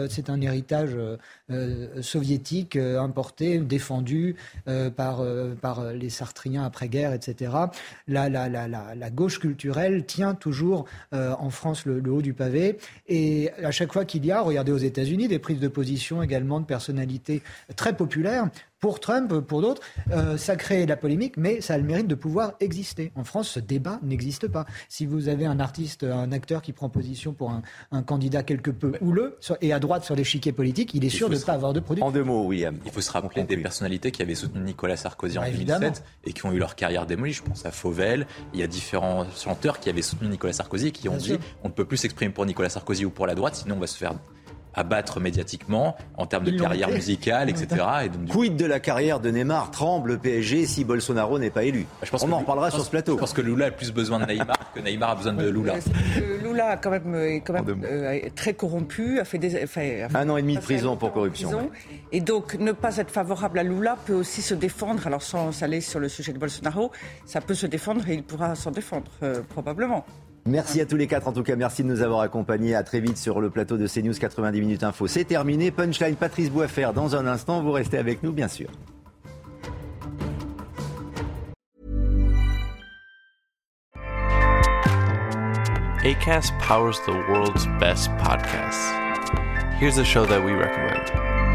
soviétique importé, défendu par les Sartriens après-guerre, etc. La gauche culturelle tient toujours en France le haut du pavé. Et à chaque fois qu'il y a, regardez aux États-Unis, des prises de position également de personnalités très populaires, pour Trump, pour d'autres, ça crée de la polémique, mais ça a le mérite de pouvoir exister. En France, ce débat n'existe pas. Si vous avez un artiste, un acteur qui prend position pour un candidat quelque peu houleux, et à droite sur l'échiquier politique, il est sûr de ne pas avoir de produit. En deux mots, William. Il faut se rappeler des personnalités qui avaient soutenu Nicolas Sarkozy en 2007 et qui ont eu leur carrière démolie. Je pense à Fauvel. Il y a différents chanteurs qui avaient soutenu Nicolas Sarkozy et qui ont dit on ne peut plus s'exprimer pour Nicolas Sarkozy ou pour la droite, sinon on va se faire à battre médiatiquement en termes de carrière musicale, etc. Et donc, quid de la carrière de Neymar? Tremble le PSG si Bolsonaro n'est pas élu. On en reparlera sur ce plateau. Je pense que Lula a plus besoin de Neymar que Neymar a besoin de Lula. Lula est quand même très corrompu, a fait 1 an et demi de prison pour corruption. Et donc ne pas être favorable à Lula peut aussi se défendre. Alors sans aller sur le sujet de Bolsonaro, ça peut se défendre et il pourra s'en défendre probablement. Merci à tous les 4, en tout cas, merci de nous avoir accompagnés. À très vite sur le plateau de CNews 90 minutes info. C'est terminé. Punchline, Patrice Boisfer dans un instant. Vous restez avec nous, bien sûr. Acast powers the world's best podcasts. Here's a show that we recommend.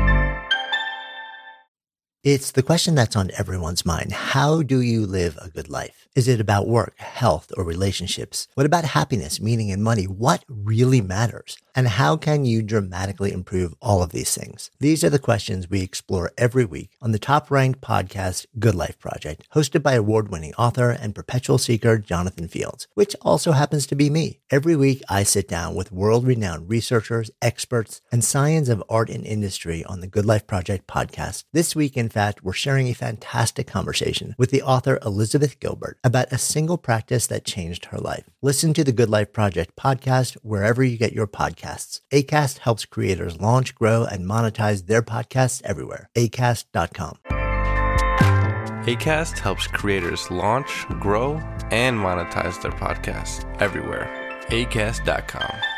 It's the question that's on everyone's mind. How do you live a good life? Is it about work, health, or relationships? What about happiness, meaning, and money? What really matters? And how can you dramatically improve all of these things? These are the questions we explore every week on the top-ranked podcast, Good Life Project, hosted by award-winning author and perpetual seeker Jonathan Fields, which also happens to be me. Every week, I sit down with world-renowned researchers, experts, and science of art and industry on the Good Life Project podcast. This week, in fact, we're sharing a fantastic conversation with the author Elizabeth Gilbert about a single practice that changed her life. Listen to the Good Life Project podcast wherever you get your podcasts. Acast helps creators launch, grow, and monetize their podcasts everywhere. Acast.com. Acast helps creators launch, grow, and monetize their podcasts everywhere. Acast.com.